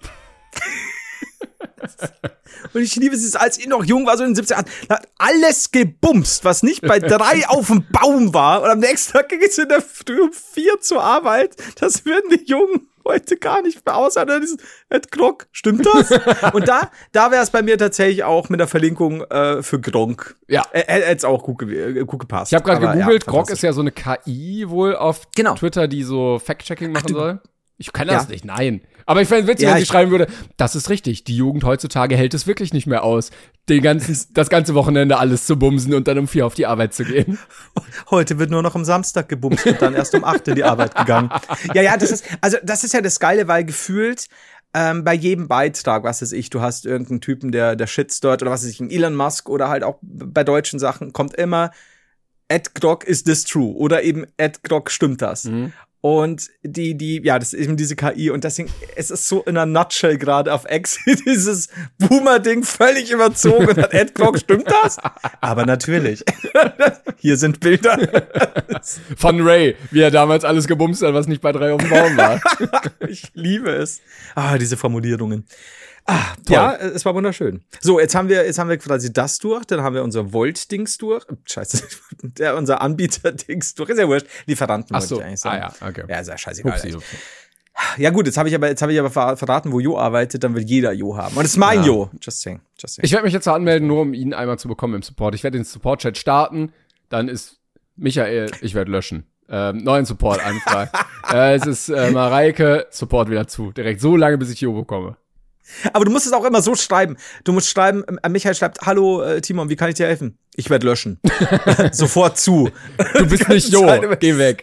Und ich liebe es, als ich noch jung war, so in den siebziger, da hat alles gebumst, was nicht bei drei auf dem Baum war. Und am nächsten Tag ging es in der Früh um vier zur Arbeit. Das würden die Jungen heute gar nicht mehr aushalten. Ed Gronk, stimmt das? Und da, da wäre es bei mir tatsächlich auch mit der Verlinkung äh, für Gronk. Ja. Er er hätte es auch gut, ge äh, gut gepasst. Ich habe gerade Aber gegoogelt, ja, Grog ist ja so eine K I wohl auf Genau. Twitter, die so Fact-Checking machen du- soll. Ich kann das Ja. nicht, nein. Aber ich fände es witzig, Ja, wenn sie ich- schreiben würde, das ist richtig, die Jugend heutzutage hält es wirklich nicht mehr aus, den ganzen, das ganze Wochenende alles zu bumsen und dann um vier auf die Arbeit zu gehen. Heute wird nur noch am Samstag gebumst und dann erst um acht in die Arbeit gegangen. Ja, ja, das ist, also das ist ja das Geile, weil gefühlt ähm, bei jedem Beitrag, was weiß ich, du hast irgendeinen Typen, der der Shitstört oder was weiß ich, ein Elon Musk oder halt auch bei deutschen Sachen, kommt immer at Grog is this true? Oder eben at Grog stimmt das? Mhm. Und die, die, ja, das ist eben diese K I und deswegen, es ist so in einer Nutshell gerade auf X, dieses Boomer-Ding völlig überzogen und hat Ed Grog, stimmt das? Aber natürlich. Hier sind Bilder. Von Ray, wie er damals alles gebumst hat, was nicht bei drei auf dem Baum war. Ich liebe es. Ah, diese Formulierungen. Ah, ja, es war wunderschön. So, jetzt haben wir, jetzt haben wir quasi das durch, dann haben wir unser Volt-Dings durch. Scheiße, der, unser Anbieter-Dings durch. Ist ja wurscht. Lieferanten wollte ich eigentlich sagen. Ah ja, okay. Ja, ist ja scheißegal. Upsi, upsi. Ja gut, jetzt habe ich aber, jetzt habe ich aber verraten, wo Jo arbeitet, dann will jeder Jo haben. Und es ist mein ja. Jo. Just saying. Just saying. Ich werde mich jetzt anmelden, nur um ihn einmal zu bekommen im Support. Ich werde den Support-Chat starten, dann ist Michael, ich werde löschen. Ähm, neuen Support anfragen. äh, es ist äh, Mareike, Support wieder zu. Direkt so lange, bis ich Jo bekomme. Aber du musst es auch immer so schreiben. Du musst schreiben, äh, Michael schreibt, hallo äh, Timon, wie kann ich dir helfen? Ich werde löschen. Sofort zu. Du bist nicht Jo, geh weg.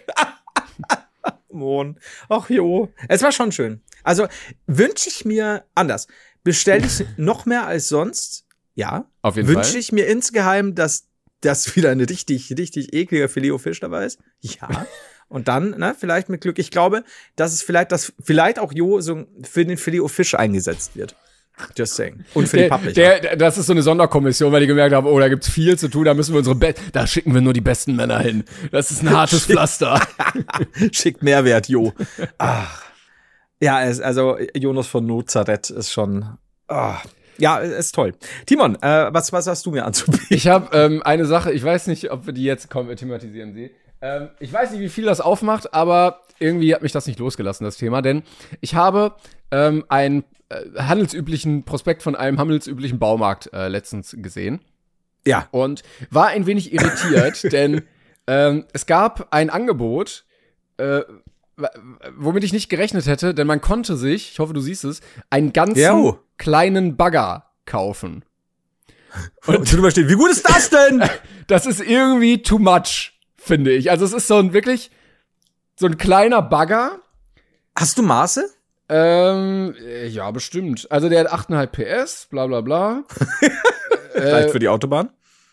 Mon. Ach Jo. Es war schon schön. Also wünsche ich mir, anders, bestelle ich noch mehr als sonst? Ja. Auf jeden Fall. Fall. Wünsche ich mir insgeheim, dass das wieder ein richtig, richtig ekliger Filet-O-Fisch dabei ist? Ja. Und dann, ne, vielleicht mit Glück. Ich glaube, dass es vielleicht, dass vielleicht auch Jo so für den Filet-O-Fisch eingesetzt wird. Just saying. Und für der, die Publisher. Der, der, das ist so eine Sonderkommission, weil die gemerkt haben, oh, da gibt's viel zu tun, da müssen wir unsere Be- da schicken wir nur die besten Männer hin. Das ist ein hartes Pflaster. Schickt Mehrwert, Jo. Ach. Ja, es, also Jonas von Nazareth ist schon. Oh. Ja, ist toll. Timon, äh, was, was hast du mir anzubieten? Ich habe ähm, eine Sache, ich weiß nicht, ob wir die jetzt kommen, wir thematisieren sie. Ähm, ich weiß nicht, wie viel das aufmacht, aber irgendwie hat mich das nicht losgelassen, das Thema, denn ich habe ähm, einen äh, handelsüblichen Prospekt von einem handelsüblichen Baumarkt äh, letztens gesehen. Ja. Und war ein wenig irritiert, denn ähm, es gab ein Angebot, äh, womit ich nicht gerechnet hätte, denn man konnte sich, ich hoffe, du siehst es, einen ganzen ja. kleinen Bagger kaufen. Und drüber steht, wie gut ist das denn? Das ist irgendwie too much, finde ich. Also es ist so ein wirklich so ein kleiner Bagger. Hast du Maße? Ähm, ja, bestimmt. Also der hat acht Komma fünf P S, bla bla bla. Reicht für die Autobahn?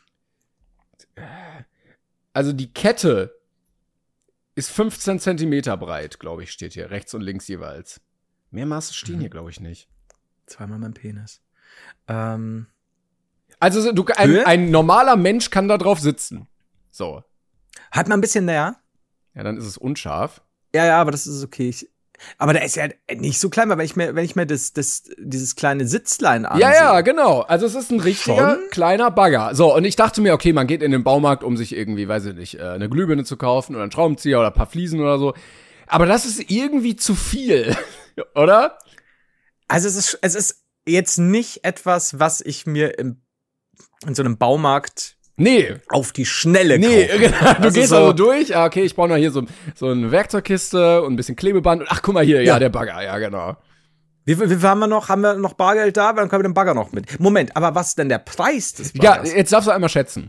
Also die Kette ist fünfzehn Zentimeter breit, glaube ich, steht hier. Rechts und links jeweils. Mehr Maße stehen mhm. hier, glaube ich, nicht. Zweimal mein Penis. Ähm. Also du, ein, ein normaler Mensch kann da drauf sitzen. So. Halt mal ein bisschen näher. Ja, dann ist es unscharf. Ja, ja, aber das ist okay. Ich, aber der ist ja nicht so klein, weil wenn ich mir, wenn ich mir das, das, dieses kleine Sitzlein ansehe. Ja, ja, genau. Also es ist ein richtiger Schon? kleiner Bagger. So, und ich dachte mir, okay, man geht in den Baumarkt, um sich irgendwie, weiß ich nicht, eine Glühbirne zu kaufen oder einen Schraubenzieher oder ein paar Fliesen oder so. Aber das ist irgendwie zu viel, oder? Also es ist, es ist jetzt nicht etwas, was ich mir im, in so einem Baumarkt Nee. auf die Schnelle Nee, kaufen. genau. Du das gehst so also durch, ah, okay, ich brauche noch hier so, so eine Werkzeugkiste und ein bisschen Klebeband. Ach, guck mal hier, ja, ja der Bagger, ja, genau. Wie viel, wie viel haben wir noch? Haben wir noch Bargeld da? Dann können wir den Bagger noch mit. Moment, aber was ist denn der Preis des Baggers? Ja, jetzt darfst du einmal schätzen.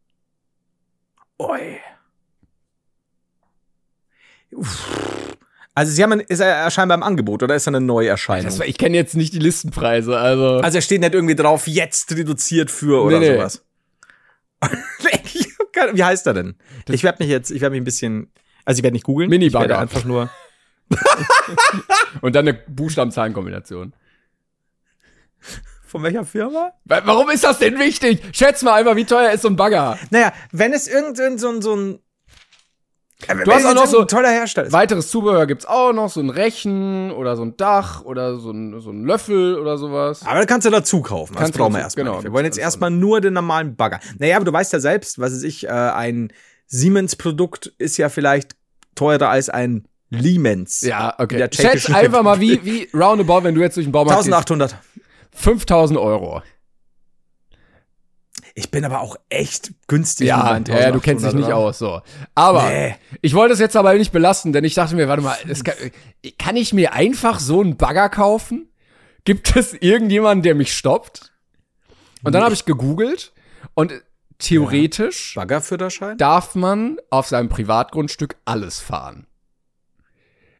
Oi. Uff. Also sie haben, ist er scheinbar im Angebot oder ist er eine Neuerscheinung? Das, ich kenne jetzt nicht die Listenpreise, also. Also er steht nicht irgendwie drauf, jetzt reduziert für oder nee, sowas. Nee. Wie heißt er denn? Das ich werde mich jetzt, ich werde mich ein bisschen, also ich werde nicht googeln. Mini-Bagger. Ich werde einfach nur. Und dann eine Buchstaben-Zahlen-Kombination. Von welcher Firma? Warum ist das denn wichtig? Schätz mal einfach, wie teuer ist so ein Bagger? Naja, wenn es irgendein so ein, so ein Du hast auch noch so toller Hersteller. Weiteres Zubehör gibt's auch noch, so ein Rechen oder so ein Dach oder so ein, so ein Löffel oder sowas. Aber da kannst du dazu kaufen. Das brauchen wir erstmal. Genau, wir wollen jetzt erstmal nur den normalen Bagger. Naja, aber du weißt ja selbst, was weiß ich, äh, ein Siemens-Produkt ist ja vielleicht teurer als ein Liemens. Ja, okay. Schätz einfach mal, wie, wie roundabout, wenn du jetzt durch den Baumarkt eintausendachthundert. fünftausend Euro. Ich bin aber auch echt günstig. Ja, ja, du kennst dich nicht oder? aus, so. Aber nee. Ich wollte es jetzt aber nicht belasten, denn ich dachte mir, warte mal, das kann, kann ich mir einfach so einen Bagger kaufen? Gibt es irgendjemanden, der mich stoppt? Und dann nee. habe ich gegoogelt und theoretisch ja. Baggerführerschein? darf man auf seinem Privatgrundstück alles fahren.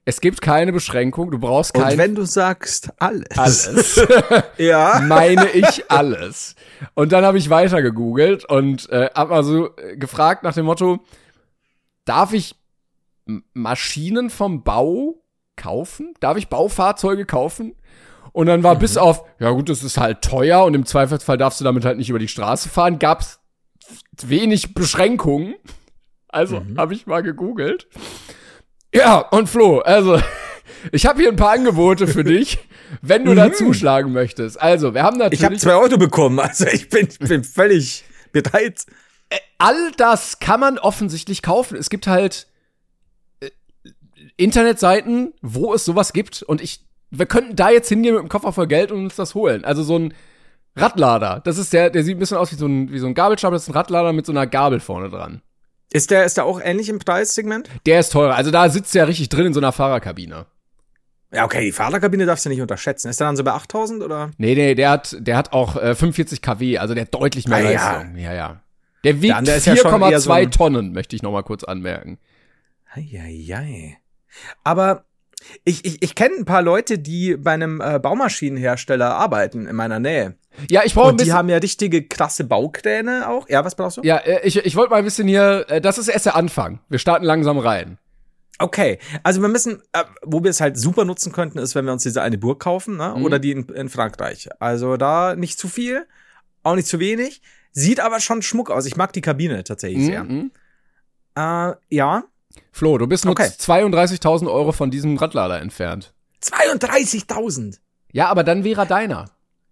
Es gibt keine Beschränkung, du brauchst kein... Und wenn du sagst alles. Alles. Ja. Meine ich alles. Und dann habe ich weiter gegoogelt und äh, habe also gefragt nach dem Motto, darf ich M- Maschinen vom Bau kaufen? Darf ich Baufahrzeuge kaufen? Und dann war mhm. bis auf, ja gut, das ist halt teuer und im Zweifelsfall darfst du damit halt nicht über die Straße fahren, gab's wenig Beschränkungen. Also mhm. habe ich mal gegoogelt. Ja, und Flo, also ich habe hier ein paar Angebote für dich, wenn du mhm. da zuschlagen möchtest. Also, wir haben natürlich... Ich habe zwei Euro bekommen, also ich bin, bin völlig bereit. Äh, all das kann man offensichtlich kaufen. Es gibt halt äh, Internetseiten, wo es sowas gibt. Und ich, wir könnten da jetzt hingehen mit dem Koffer voll Geld und uns das holen. Also so ein Radlader. Das ist der, der sieht ein bisschen aus wie so ein, wie so ein Gabelstapler. Das ist ein Radlader mit so einer Gabel vorne dran. Ist der, ist der auch ähnlich im Preissegment? Der ist teurer. Also da sitzt der richtig drin in so einer Fahrerkabine. Ja, okay, die Fahrerkabine darfst du nicht unterschätzen. Ist der dann so bei achttausend oder? Nee, nee, der hat, der hat auch äh, fünfundvierzig Kilowatt, also der hat deutlich mehr ah, Leistung. Ja, ja. ja. Der wiegt ja, vier Komma zwei so Tonnen, möchte ich noch mal kurz anmerken. Eieiei. Aber ich, ich, ich kenne ein paar Leute, die bei einem äh, Baumaschinenhersteller arbeiten in meiner Nähe. Ja, ich brauche ein bisschen. Und die haben ja richtige krasse Baukräne auch. Ja, was brauchst du? Ja, äh, ich, ich wollte mal ein bisschen hier, äh, das ist erst der Anfang. Wir starten langsam rein. Okay, also wir müssen, äh, wo wir es halt super nutzen könnten, ist, wenn wir uns diese eine Burg kaufen, ne? Mhm. Oder die in, in Frankreich. Also da nicht zu viel, auch nicht zu wenig. Sieht aber schon Schmuck aus. Ich mag die Kabine tatsächlich sehr. Mhm. Äh, ja. Flo, du bist nur okay. zweiunddreißigtausend Euro von diesem Radlader entfernt. zweiunddreißigtausend? Ja, aber dann wäre er deiner.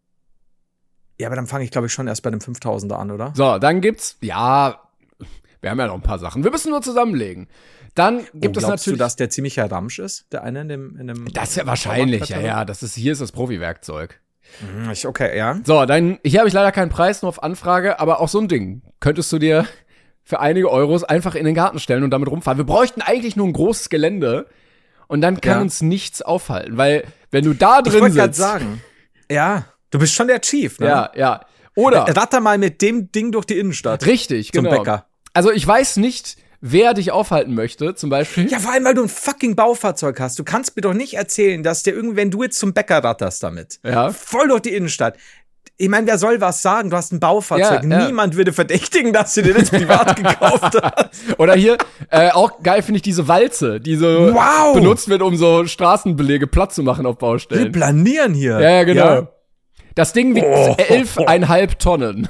Ja, aber dann fange ich, glaube ich, schon erst bei dem fünftausender an, oder? So, dann gibt's, ja, wir haben ja noch ein paar Sachen. Wir müssen nur zusammenlegen. Dann gibt oh, es glaubst natürlich. Du, dass der ziemlicher Ramsch ist? Der eine in dem, in dem. Das ist ja wahrscheinlich, ja, ja. Das ist, hier ist das Profi-Werkzeug. Okay, ja. So, dann, hier habe ich leider keinen Preis, nur auf Anfrage, aber auch so ein Ding könntest du dir für einige Euros einfach in den Garten stellen und damit rumfahren. Wir bräuchten eigentlich nur ein großes Gelände und dann kann ja. uns nichts aufhalten, weil wenn du da drin ich sitzt. Ich wollte gerade sagen, ja, du bist schon der Chief, ne? Ja, ja. Oder. Ratter mal mit dem Ding durch die Innenstadt. Richtig, zum genau. Bäcker. Also ich weiß nicht, wer dich aufhalten möchte, zum Beispiel. Ja, vor allem, weil du ein fucking Baufahrzeug hast. Du kannst mir doch nicht erzählen, dass der irgendwie, wenn du jetzt zum Bäcker ratterst damit, ja. voll durch die Innenstadt. Ich meine, wer soll was sagen? Du hast ein Baufahrzeug. Ja, ja. Niemand würde verdächtigen, dass du dir das privat gekauft hast. Oder hier, äh, auch geil finde ich diese Walze, die so wow. benutzt wird, um so Straßenbelege platt zu machen auf Baustellen. Wir planieren hier. Ja, ja, genau. Ja. Das Ding wiegt oh. elf Komma fünf Tonnen.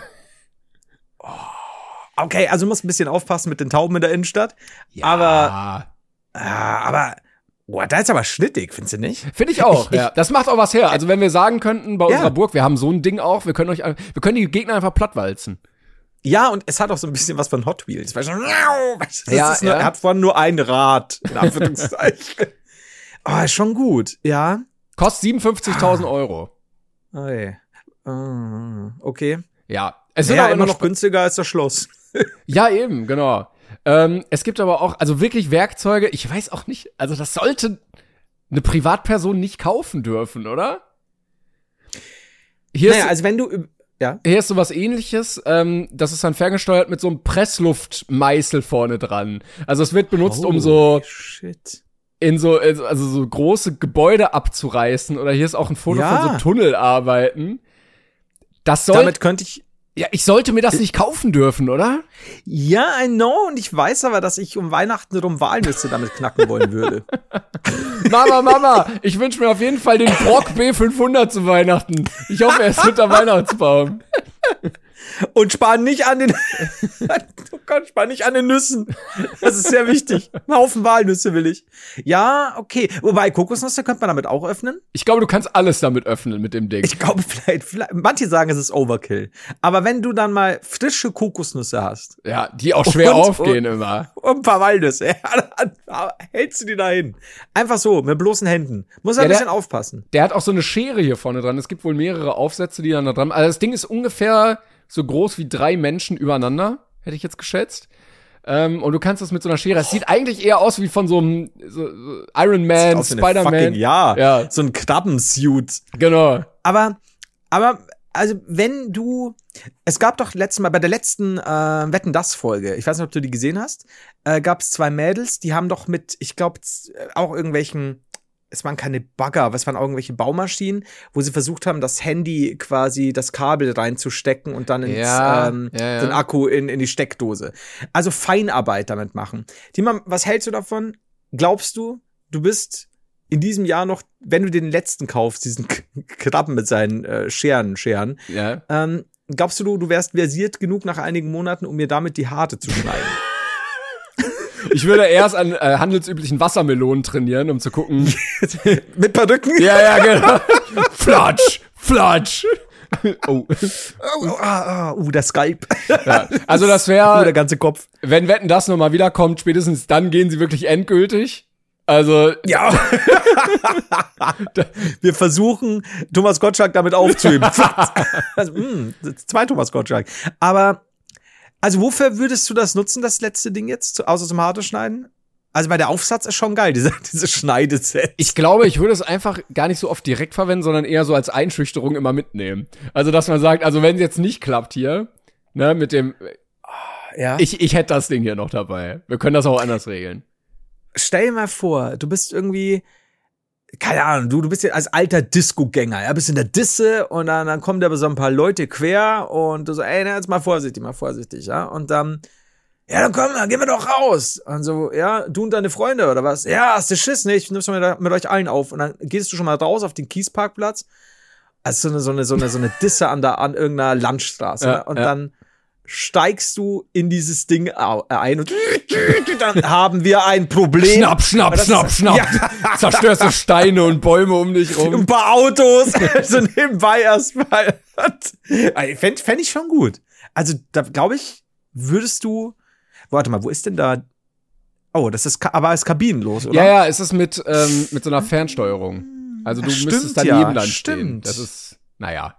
Okay, also du musst ein bisschen aufpassen mit den Tauben in der Innenstadt. Ja. Aber, äh, aber, boah, da ist aber schnittig, findest du nicht? Finde ich auch, ich, ja. Das macht auch was her. Also wenn wir sagen könnten, bei ja. unserer Burg, wir haben so ein Ding auch, wir können euch, wir können die Gegner einfach plattwalzen. Ja, und es hat auch so ein bisschen was von Hot Wheels. Weißt du, das ja, ist nur, ja. Er hat vorne nur ein Rad, in Anführungszeichen. Oh, ist schon gut, ja. Kostet siebenundfünfzigtausend Euro. Okay. Okay. Ja. Es ist ja immer noch günstiger als das Schloss. Ja, eben, genau. Ähm, es gibt aber auch, also wirklich Werkzeuge, ich weiß auch nicht, also das sollte eine Privatperson nicht kaufen dürfen, oder? Hier naja, ist, also wenn du, ja. Hier ist sowas ähnliches, ähm, das ist dann ferngesteuert mit so einem Pressluftmeißel vorne dran. Also es wird benutzt, oh, um so shit. in so, also so große Gebäude abzureißen. Oder hier ist auch ein Foto ja. von so Tunnelarbeiten. Das soll. Damit könnte ich. Ja, ich sollte mir das nicht kaufen dürfen, oder? Ja, I know. Und ich weiß aber, dass ich um Weihnachten rum Walnüsse damit knacken wollen würde. Mama, Mama, ich wünsche mir auf jeden Fall den Brock B fünfhundert zu Weihnachten. Ich hoffe, er ist hinter Weihnachtsbaum. Und spar nicht an den, oh Gott, spar nicht an den Nüssen. Das ist sehr wichtig. Ein Haufen Walnüsse will ich. Ja, okay. Wobei, Kokosnüsse könnte man damit auch öffnen. Ich glaube, du kannst alles damit öffnen mit dem Ding. Ich glaube, vielleicht, vielleicht, manche sagen, es ist Overkill. Aber wenn du dann mal frische Kokosnüsse hast. Ja, die auch schwer und, aufgehen und, immer. Und ein paar Walnüsse. Ja, dann, dann hältst du die da hin. Einfach so, mit bloßen Händen. Muss ja, ein bisschen der, aufpassen. Der hat auch so eine Schere hier vorne dran. Es gibt wohl mehrere Aufsätze, die dann da dran. Also das Ding ist ungefähr so groß wie drei Menschen übereinander, hätte ich jetzt geschätzt. Ähm, und du kannst das mit so einer Schere. Es sieht eigentlich eher aus wie von so einem so, so Iron Man, Spider-Man. Ja, ja, so ein Krabbensuit. Genau. Aber, aber also wenn du, es gab doch letztes Mal, bei der letzten äh, Wetten-Das-Folge, ich weiß nicht, ob du die gesehen hast, äh, gab es zwei Mädels, die haben doch mit, ich glaube, auch irgendwelchen, es waren keine Bagger, aber es waren auch irgendwelche Baumaschinen, wo sie versucht haben, das Handy quasi, das Kabel reinzustecken und dann ins, ja, ähm, ja, ja. den Akku in, in die Steckdose. Also Feinarbeit damit machen. Timon, was hältst du davon? Glaubst du, du bist in diesem Jahr noch, wenn du den letzten kaufst, diesen K- Krabben mit seinen äh, Scheren, Scheren, Ja. ähm, glaubst du, du wärst versiert genug nach einigen Monaten, um mir damit die Haare zu schneiden? Ich würde erst an äh, handelsüblichen Wassermelonen trainieren, um zu gucken. Mit Perücken? Ja, ja, genau. Flatsch, Flatsch. Oh. Oh, ah, ah, uh, der Skype. Ja. Also das Uh, wäre, der ganze Kopf. wenn Wetten das nochmal wiederkommt, spätestens dann gehen sie wirklich endgültig. Also, Ja. Wir versuchen, Thomas Gottschalk damit aufzuheben. Also, mh, zwei Thomas Gottschalk. Aber, also wofür würdest du das nutzen, das letzte Ding jetzt, außer zum Haare schneiden? Also, weil der Aufsatz ist schon geil, diese, diese Schneideset. ich glaube, ich würde es einfach gar nicht so oft direkt verwenden, sondern eher so als Einschüchterung immer mitnehmen. Also, dass man sagt, also wenn es jetzt nicht klappt hier, ne, mit dem, Ja. ich, ich hätte das Ding hier noch dabei. Wir können das auch anders regeln. Stell dir mal vor, du bist irgendwie, keine Ahnung, du, du bist ja als alter Disco-Gänger, ja, bist in der Disse und dann, dann kommen da so ein paar Leute quer und du so, ey, na, jetzt mal vorsichtig, mal vorsichtig, ja, und dann, ja, dann komm, dann gehen wir doch raus. Und so, ja, du und deine Freunde oder was? Ja, hast du Schiss, ne, ich nimm's mal mit euch allen auf. Und dann gehst du schon mal raus auf den Kiesparkplatz, also so eine, so eine, so eine, so eine Disse an der, an irgendeiner Landstraße, Ja, ne? Und ja. dann steigst du in dieses Ding au- äh, ein und dann haben wir ein Problem. Schnapp, schnapp, Das schnapp, ist- schnapp. Ja. Zerstörst du Steine und Bäume um dich rum. Ein paar Autos, so nebenbei erstmal. Fände fänd ich schon gut. Also, da glaube ich, würdest du, warte mal, wo ist denn da, oh, das ist, ka- aber ist kabinenlos, oder? Ja, ja, es ist mit, ähm, mit so einer Fernsteuerung. Also du Das müsstest stimmt, daneben ja, dann stimmt. stehen. Das ist, naja.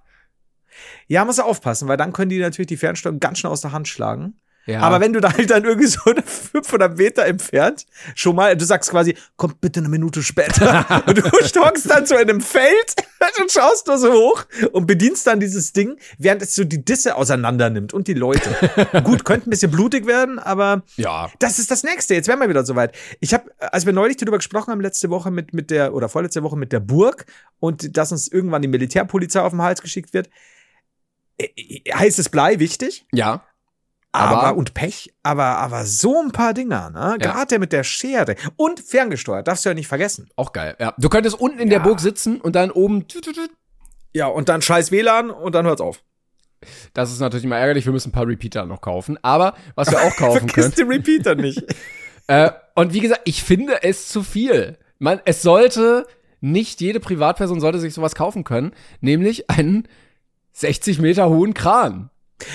Ja, musst du aufpassen, weil dann können die natürlich die Fernsteuerung ganz schnell aus der Hand schlagen. Ja. Aber wenn du da halt dann irgendwie so fünfhundert Meter entfernt schon mal, du sagst quasi, kommt bitte eine Minute später. Und du stockst dann so in einem Feld und schaust nur so hoch und bedienst dann dieses Ding, während es so die Disse auseinander nimmt und die Leute. Gut, könnte ein bisschen blutig werden, aber Ja. das ist das Nächste. Jetzt wären wir wieder soweit. Ich habe, als wir neulich darüber gesprochen haben, letzte Woche mit, mit der, oder vorletzte Woche mit der Burg und dass uns irgendwann die Militärpolizei auf den Hals geschickt wird, äh, heißes Blei, wichtig. Ja. Aber, Aber- und Pech, aber, aber so ein paar Dinger, ne? Ja. Gerade der mit der Schere. Und ferngesteuert, darfst du ja nicht vergessen. Auch geil. Ja. Du könntest unten in der Ja. Burg sitzen und dann oben. Ja, und dann scheiß W L A N und dann hört's auf. Das ist natürlich immer ärgerlich. Wir müssen ein paar Repeater noch kaufen. Aber was wir auch kaufen können. Vergiss den Repeater nicht. Äh, und wie gesagt, ich finde es zu viel. Man, es sollte, nicht jede Privatperson sollte sich sowas kaufen können, nämlich einen sechzig Meter hohen Kran.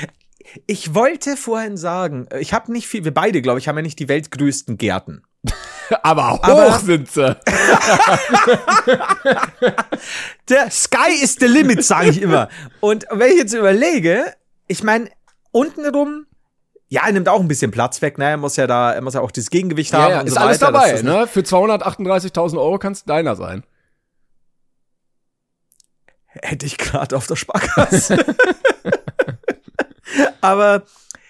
Ich wollte vorhin sagen, ich habe nicht viel, wir beide, glaube ich, haben ja nicht die weltgrößten Gärten. Aber hoch Aber- sind sie. Der Sky is the limit, sage ich immer. Und wenn ich jetzt überlege, ich meine, untenrum, ja, er nimmt auch ein bisschen Platz weg, ne? Er muss ja da, er muss ja auch das Gegengewicht Ja, haben. ja, und ist so alles weiter, dass dabei, das nicht- ne? Für zweihundertachtunddreißigtausend Euro kann es deiner sein. Hätte ich gerade auf der Sparkasse. Aber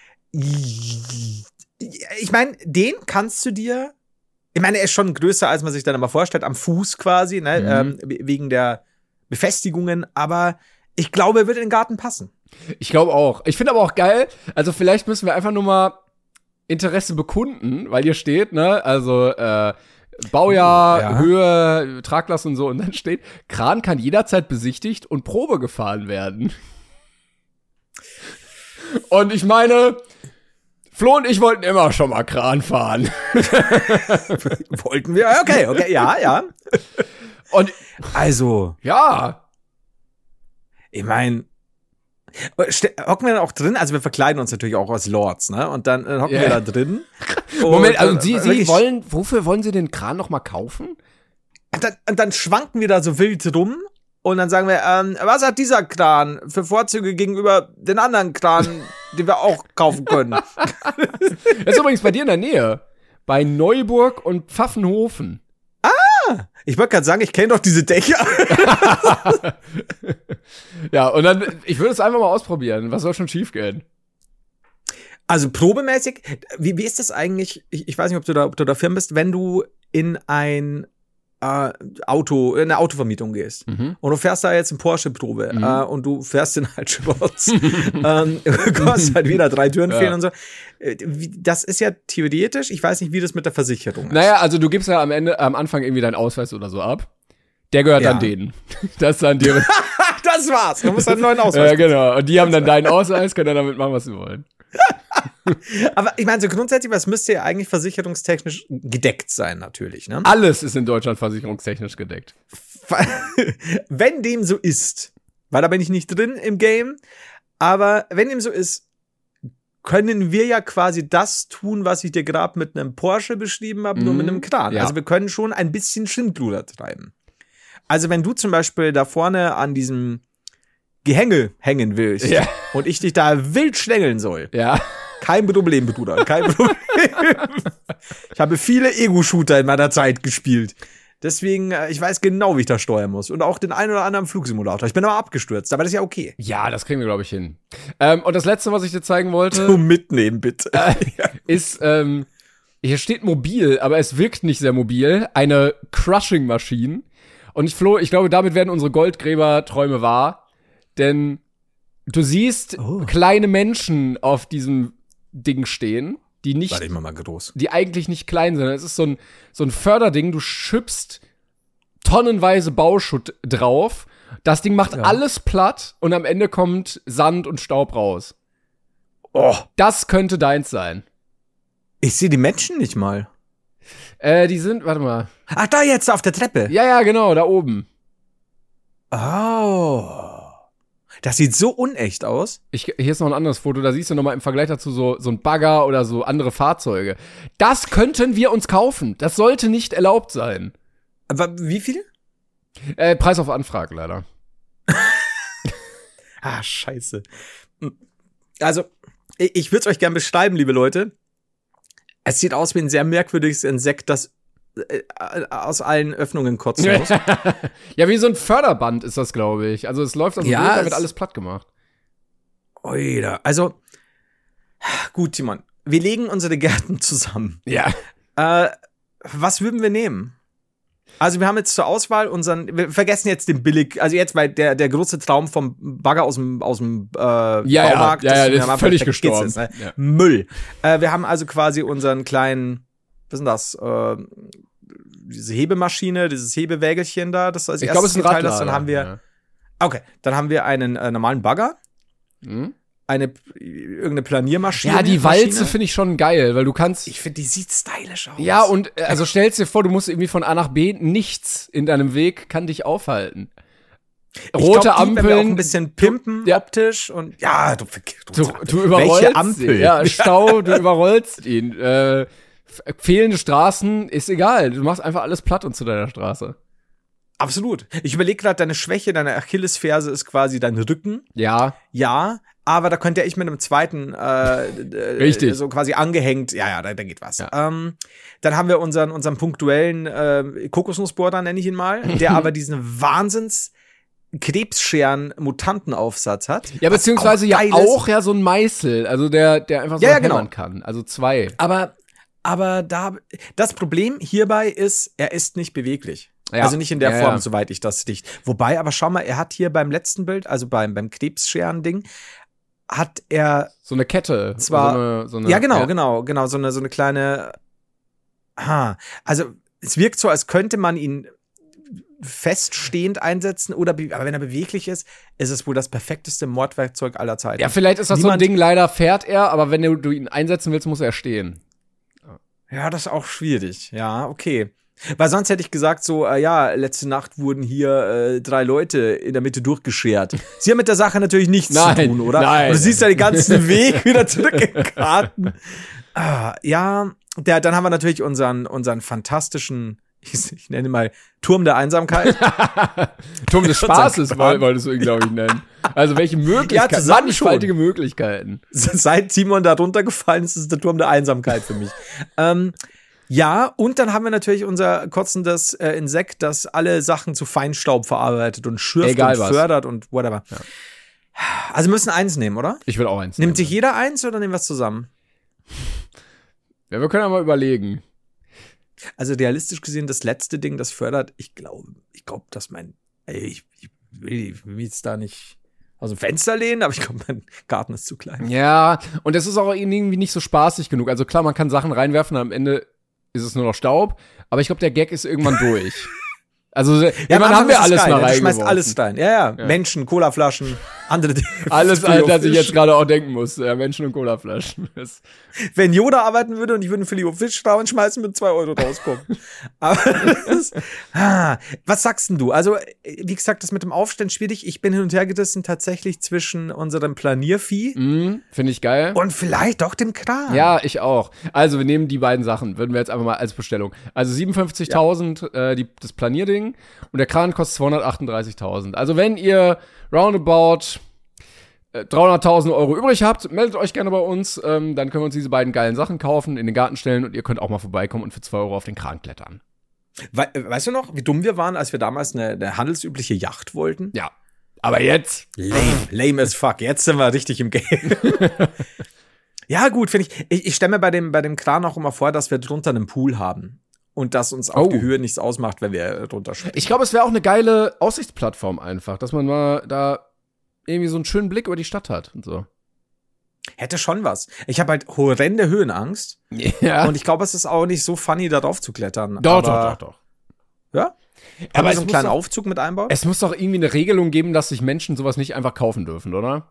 ich meine, den kannst du dir, ich meine, er ist schon größer, als man sich dann immer vorstellt, am Fuß quasi, ne, Mhm. ähm, wegen der Befestigungen, aber ich glaube, er würde in den Garten passen. Ich glaube auch. Ich finde aber auch geil, also vielleicht müssen wir einfach nur mal Interesse bekunden, weil hier steht, ne, also äh, Baujahr, Ja. Höhe, Traglast und so, und dann steht, Kran kann jederzeit besichtigt und Probe gefahren werden. Und ich meine, Flo und ich wollten immer schon mal Kran fahren. Wollten wir? Okay, okay, ja, ja. Und Also, ja, ich meine, hocken wir dann auch drin? Also wir verkleiden uns natürlich auch als Lords, ne? Und dann äh, hocken Ja. wir da drin. Moment, Und, also äh, Sie, Sie wirklich- wollen, wofür wollen Sie den Kran noch mal kaufen? Und dann, und dann schwanken wir da so wild rum und dann sagen wir, ähm, was hat dieser Kran für Vorzüge gegenüber den anderen Kranen, die wir auch kaufen können? Das ist übrigens bei dir in der Nähe. Bei Neuburg und Pfaffenhofen. Ja, ich wollte gerade sagen, ich kenne doch diese Dächer. Ja, und dann, ich würde es einfach mal ausprobieren. Was soll schon schief gehen? Also probemäßig, wie, wie ist das eigentlich? Ich, ich weiß nicht, ob du da, ob du da firm bist, wenn du in ein äh, Auto, in eine Autovermietung gehst mhm. und du fährst da jetzt in Porsche-Probe mhm. äh, und du fährst den halt schwarz, ähm, kostet halt wieder drei Türen ja. fehlen und so. Das ist ja theoretisch, ich weiß nicht, wie das mit der Versicherung ist. Naja, also du gibst ja am Ende, am Anfang irgendwie deinen Ausweis oder so ab. Der gehört ja. dann denen. Das ist dann deren. Das war's. Du musst einen neuen Ausweis. Ja, genau. Und die haben dann deinen Ausweis, können dann damit machen, was sie wollen. Aber ich meine, so grundsätzlich, was müsste ja eigentlich versicherungstechnisch gedeckt sein, natürlich, ne? Alles ist in Deutschland versicherungstechnisch gedeckt. Wenn dem so ist, weil da bin ich nicht drin im Game, aber wenn dem so ist, können wir ja quasi das tun, was ich dir gerade mit einem Porsche beschrieben habe, mm, nur mit einem Kran. Ja. Also wir können schon ein bisschen Schindluder treiben. Also wenn du zum Beispiel da vorne an diesem Gehänge hängen willst ja. und ich dich da wild schlängeln soll, ja. kein Problem, Bruder, kein Problem. Ich habe viele Ego-Shooter in meiner Zeit gespielt. Deswegen, ich weiß genau, wie ich da steuern muss. Und auch den einen oder anderen Flugsimulator. Ich bin aber abgestürzt, aber das ist ja okay. Ja, das kriegen wir, glaube ich, hin. Ähm, und das Letzte, was ich dir zeigen wollte. Zum Mitnehmen, bitte. Äh, ist, ähm, hier steht mobil, aber es wirkt nicht sehr mobil. Eine Crushing-Maschine. Und ich, Flo, ich glaube, damit werden unsere Goldgräber-Träume wahr. Denn du siehst oh. kleine Menschen auf diesem Ding stehen. Die nicht, Warte, ich mach mal groß. Die eigentlich nicht klein sind. Es ist so ein, so ein Förderding. Du schüppst tonnenweise Bauschutt drauf. Das Ding macht ja. alles platt und am Ende kommt Sand und Staub raus. Oh. Das könnte deins sein. Ich sehe die Menschen nicht mal. Äh, die sind, warte mal. Ach, da jetzt auf der Treppe. Ja, ja, genau, da oben. Oh. Das sieht so unecht aus. Ich, hier ist noch ein anderes Foto, da siehst du nochmal im Vergleich dazu so, so ein Bagger oder so andere Fahrzeuge. Das könnten wir uns kaufen. Das sollte nicht erlaubt sein. Aber wie viel? Äh, Preis auf Anfrage, leider. Ah, scheiße. Also, ich, ich würde es euch gerne beschreiben, liebe Leute. Es sieht aus wie ein sehr merkwürdiges Insekt, das äh, aus allen Öffnungen kotzen muss. Ja, wie so ein Förderband ist das, glaube ich. Also es läuft also ja, durch, da wird alles platt gemacht. Oida. Also, gut, Timon. Wir legen unsere Gärten zusammen. Ja. Äh, was würden wir nehmen? Also wir haben jetzt zur Auswahl unseren, wir vergessen jetzt den billig, also jetzt, weil der, der große Traum vom Bagger aus dem, aus dem äh, ja, Baumarkt. Ja, ja, ja, das der ist völlig gestorben. Ist, ne? ja. Müll. Äh, wir haben also quasi unseren kleinen, was ist denn das, äh, diese Hebemaschine, dieses Hebewägelchen da, das als ich glaube, es ist ein Radlader. Dann haben wir, ja. Okay, dann haben wir einen äh, normalen Bagger. Mhm. Eine, irgendeine Planiermaschine. Ja, die Walze finde ich schon geil, weil du kannst. Ich finde, die sieht stylisch aus. Ja, und also stellst dir vor, du musst irgendwie von A nach B, nichts in deinem Weg kann dich aufhalten. Rote glaub, Ampeln. Wir auch ein bisschen pimpen, du, ja. optisch und ja, du, du, du, du überrollst welche Ampel? Ihn. Ja, Stau, du überrollst ihn. Äh, fehlende Straßen, ist egal. Du machst einfach alles platt und zu deiner Straße. Absolut. Ich überlege gerade, deine Schwäche, deine Achillesferse ist quasi dein Rücken. Ja. Ja, aber da könnte ich mit einem zweiten äh, Richtig. so quasi angehängt. Ja, ja, da, da geht was. Ja. Ähm, dann haben wir unseren, unseren punktuellen äh, Kokosnussbohrer, nenne ich ihn mal, der aber diesen Wahnsinns Krebsscheren-Mutantenaufsatz hat. Ja, beziehungsweise auch ja auch ja so ein Meißel, also der, der einfach so ja, ja, hämmern genau. kann. Also zwei. Aber, aber da, das Problem hierbei ist, er ist nicht beweglich. Ja. Also nicht in der ja, Form, ja. soweit ich das dicht. Wobei, aber schau mal, er hat hier beim letzten Bild, also beim, beim Krebsscheren-Ding, hat er so eine Kette. Zwar, so eine, so eine, ja, genau, ja. genau, genau, so eine, so eine kleine, ha, also es wirkt so, als könnte man ihn feststehend einsetzen oder, aber wenn er beweglich ist, ist es wohl das perfekteste Mordwerkzeug aller Zeiten. Ja, vielleicht ist das Niemand, so ein Ding, leider fährt er, aber wenn du, du ihn einsetzen willst, muss er stehen. Ja, das ist auch schwierig, ja, okay. Weil sonst hätte ich gesagt so, äh, ja, letzte Nacht wurden hier äh, drei Leute in der Mitte durchgeschert. Sie haben mit der Sache natürlich nichts nein, zu tun, oder? Nein. Und du siehst ja den ganzen Weg wieder zurück in den Karten. Ah, ja, der, dann haben wir natürlich unseren, unseren fantastischen, ich, ich nenne ihn mal Turm der Einsamkeit. Turm des Spaßes, wolltest du ihn, glaube ich, nennen. Also welche Möglichkeiten, ja, mannigfaltige Möglichkeiten. Seit Timon da runtergefallen ist, ist es der Turm der Einsamkeit für mich. ähm, Ja, und dann haben wir natürlich unser kotzendes äh, Insekt, das alle Sachen zu Feinstaub verarbeitet und schürft Egal und was. fördert und whatever. Ja. Also wir müssen eins nehmen, oder? Ich will auch eins Nimmt nehmen. sich jeder eins oder nehmen wir es zusammen? Ja, wir können ja mal überlegen. Also realistisch gesehen, das letzte Ding, das fördert, ich glaube, ich glaube, dass mein, ey, ich, ich will, ich will jetzt da nicht aus dem Fenster lehnen, aber ich glaube, mein Garten ist zu klein. Ja, und es ist auch irgendwie nicht so spaßig genug. Also klar, man kann Sachen reinwerfen, am Ende ist es nur noch Staub, aber ich glaube, der Gag ist irgendwann durch. Also, Ja, irgendwann haben wir alles geil, mal du schmeißt reingeworfen. alles rein. Ja, ja, Ja. Menschen, Colaflaschen, andere Dinge. Alles, Filet das ich Fish. jetzt gerade auch denken muss. Ja, Menschen und Colaflaschen. Das- Wenn Yoda arbeiten würde und ich würde einen Filet Fish schmeißen, mit zwei Euro rauskommen. Aber das, ah, was sagst denn du? Also, wie gesagt, das mit dem Aufstellen schwierig. Ich bin hin und her gerissen tatsächlich zwischen unserem Planiervieh Mhm, finde ich geil. und vielleicht doch dem Kran. Ja, ich auch. Also, wir nehmen die beiden Sachen, würden wir jetzt einfach mal als Bestellung. Also siebenundfünfzigtausend äh, die, das Planierding und der Kran kostet zweihundertachtunddreißigtausend. Also, wenn ihr roundabout äh, dreihunderttausend Euro übrig habt, meldet euch gerne bei uns. Ähm, dann können wir uns diese beiden geilen Sachen kaufen, in den Garten stellen und ihr könnt auch mal vorbeikommen und für zwei Euro auf den Kran klettern. We weißt du noch, wie dumm wir waren, als wir damals eine, eine handelsübliche Yacht wollten? Ja. Aber jetzt. Lame, lame as fuck. Jetzt sind wir richtig im Game. Ja, gut, finde ich. Ich, ich stelle mir bei dem, bei dem Kran auch immer vor, dass wir drunter einen Pool haben. Und dass uns auch Oh. die Höhe nichts ausmacht, wenn wir drunter springen. Ich glaube, es wäre auch eine geile Aussichtsplattform einfach, dass man mal da irgendwie so einen schönen Blick über die Stadt hat und so. Hätte schon was. Ich habe halt horrende Höhenangst. Ja. Und ich glaube, es ist auch nicht so funny, darauf zu klettern. Doch, aber, doch, doch, doch. Ja? Aber Aber es so einen muss kleinen doch- Aufzug mit einbauen? Es muss doch irgendwie eine Regelung geben, dass sich Menschen sowas nicht einfach kaufen dürfen, oder?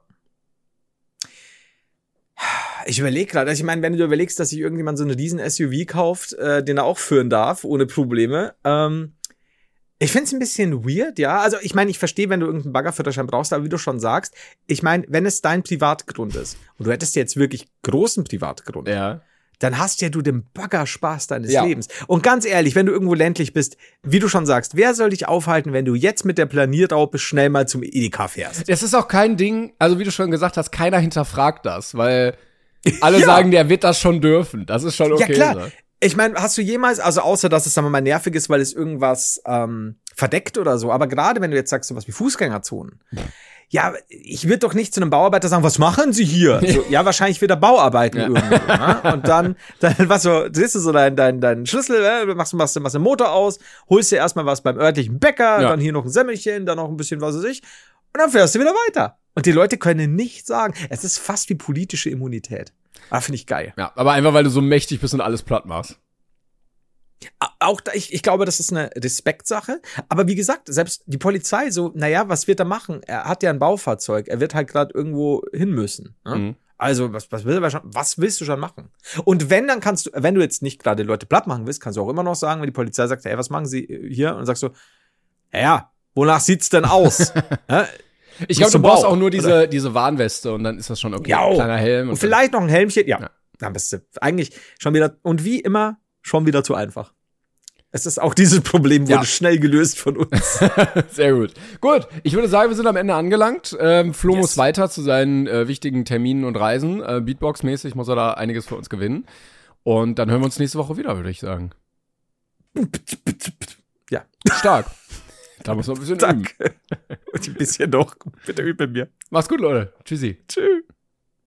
Ich überlege gerade, ich meine, wenn du überlegst, dass sich irgendjemand so einen riesen S U V kauft, äh, den er auch führen darf, ohne Probleme. Ähm, ich finde es ein bisschen weird, ja. Also ich meine, ich verstehe, wenn du irgendeinen Baggerführerschein brauchst, aber wie du schon sagst, ich meine, wenn es dein Privatgrund ist und du hättest jetzt wirklich großen Privatgrund, Ja. dann hast ja du den Baggerspaß deines Ja. Lebens. Und ganz ehrlich, wenn du irgendwo ländlich bist, wie du schon sagst, wer soll dich aufhalten, wenn du jetzt mit der Planierraupe schnell mal zum Edeka fährst? Es ist auch kein Ding, also wie du schon gesagt hast, keiner hinterfragt das, weil alle Ja. sagen, der wird das schon dürfen. Das ist schon okay. Ja, klar. So. Ich meine, hast du jemals, also außer, dass es, sagen wir mal, nervig ist, weil es irgendwas ähm, verdeckt oder so, aber gerade wenn du jetzt sagst, sowas wie Fußgängerzonen, ja, ich würde doch nicht zu einem Bauarbeiter sagen, was machen Sie hier? So, ja, wahrscheinlich wieder Bauarbeiten Ja. irgendwo. Ne? Und dann, dann was so, drehst du so deinen dein, dein Schlüssel, äh, machst, machst, machst den Motor aus, holst dir erstmal was beim örtlichen Bäcker, Ja. dann hier noch ein Semmelchen, dann noch ein bisschen was weiß ich, und dann fährst du wieder weiter. Und die Leute können nicht sagen, es ist fast wie politische Immunität. Ah, finde ich geil. Ja, aber einfach, weil du so mächtig bist und alles platt machst. Auch da, ich, ich glaube, das ist eine Respektsache. Aber wie gesagt, selbst die Polizei so, naja, was wird er machen? Er hat ja ein Baufahrzeug. Er wird halt gerade irgendwo hin müssen. Ne? Mhm. Also, was, was, will er schon, was willst du schon machen? Und wenn, dann kannst du, wenn du jetzt nicht gerade Leute platt machen willst, kannst du auch immer noch sagen, wenn die Polizei sagt, hey, was machen sie hier? Und dann sagst du, ja, ja, wonach sieht's denn aus? Ja? Ich glaube, zum du brauchst Bau, auch nur diese, diese Warnweste und dann ist das schon okay. Ja, Kleiner Helm. Und vielleicht noch ein Helmchen. Ja, Ja. dann bist du eigentlich schon wieder, und wie immer, schon wieder zu einfach. Es ist auch dieses Problem wurde Ja. schnell gelöst von uns. Sehr gut. Gut, ich würde sagen, wir sind am Ende angelangt. Ähm, Flo Yes. muss weiter zu seinen äh, wichtigen Terminen und Reisen. Äh, Beatbox-mäßig muss er da einiges für uns gewinnen. Und dann hören wir uns nächste Woche wieder, würde ich sagen. Ja. Stark. Da muss man ein bisschen üben. Danke. Und ein bisschen noch. Bitte übe mir. Mach's gut, Leute. Tschüssi. Tschüss.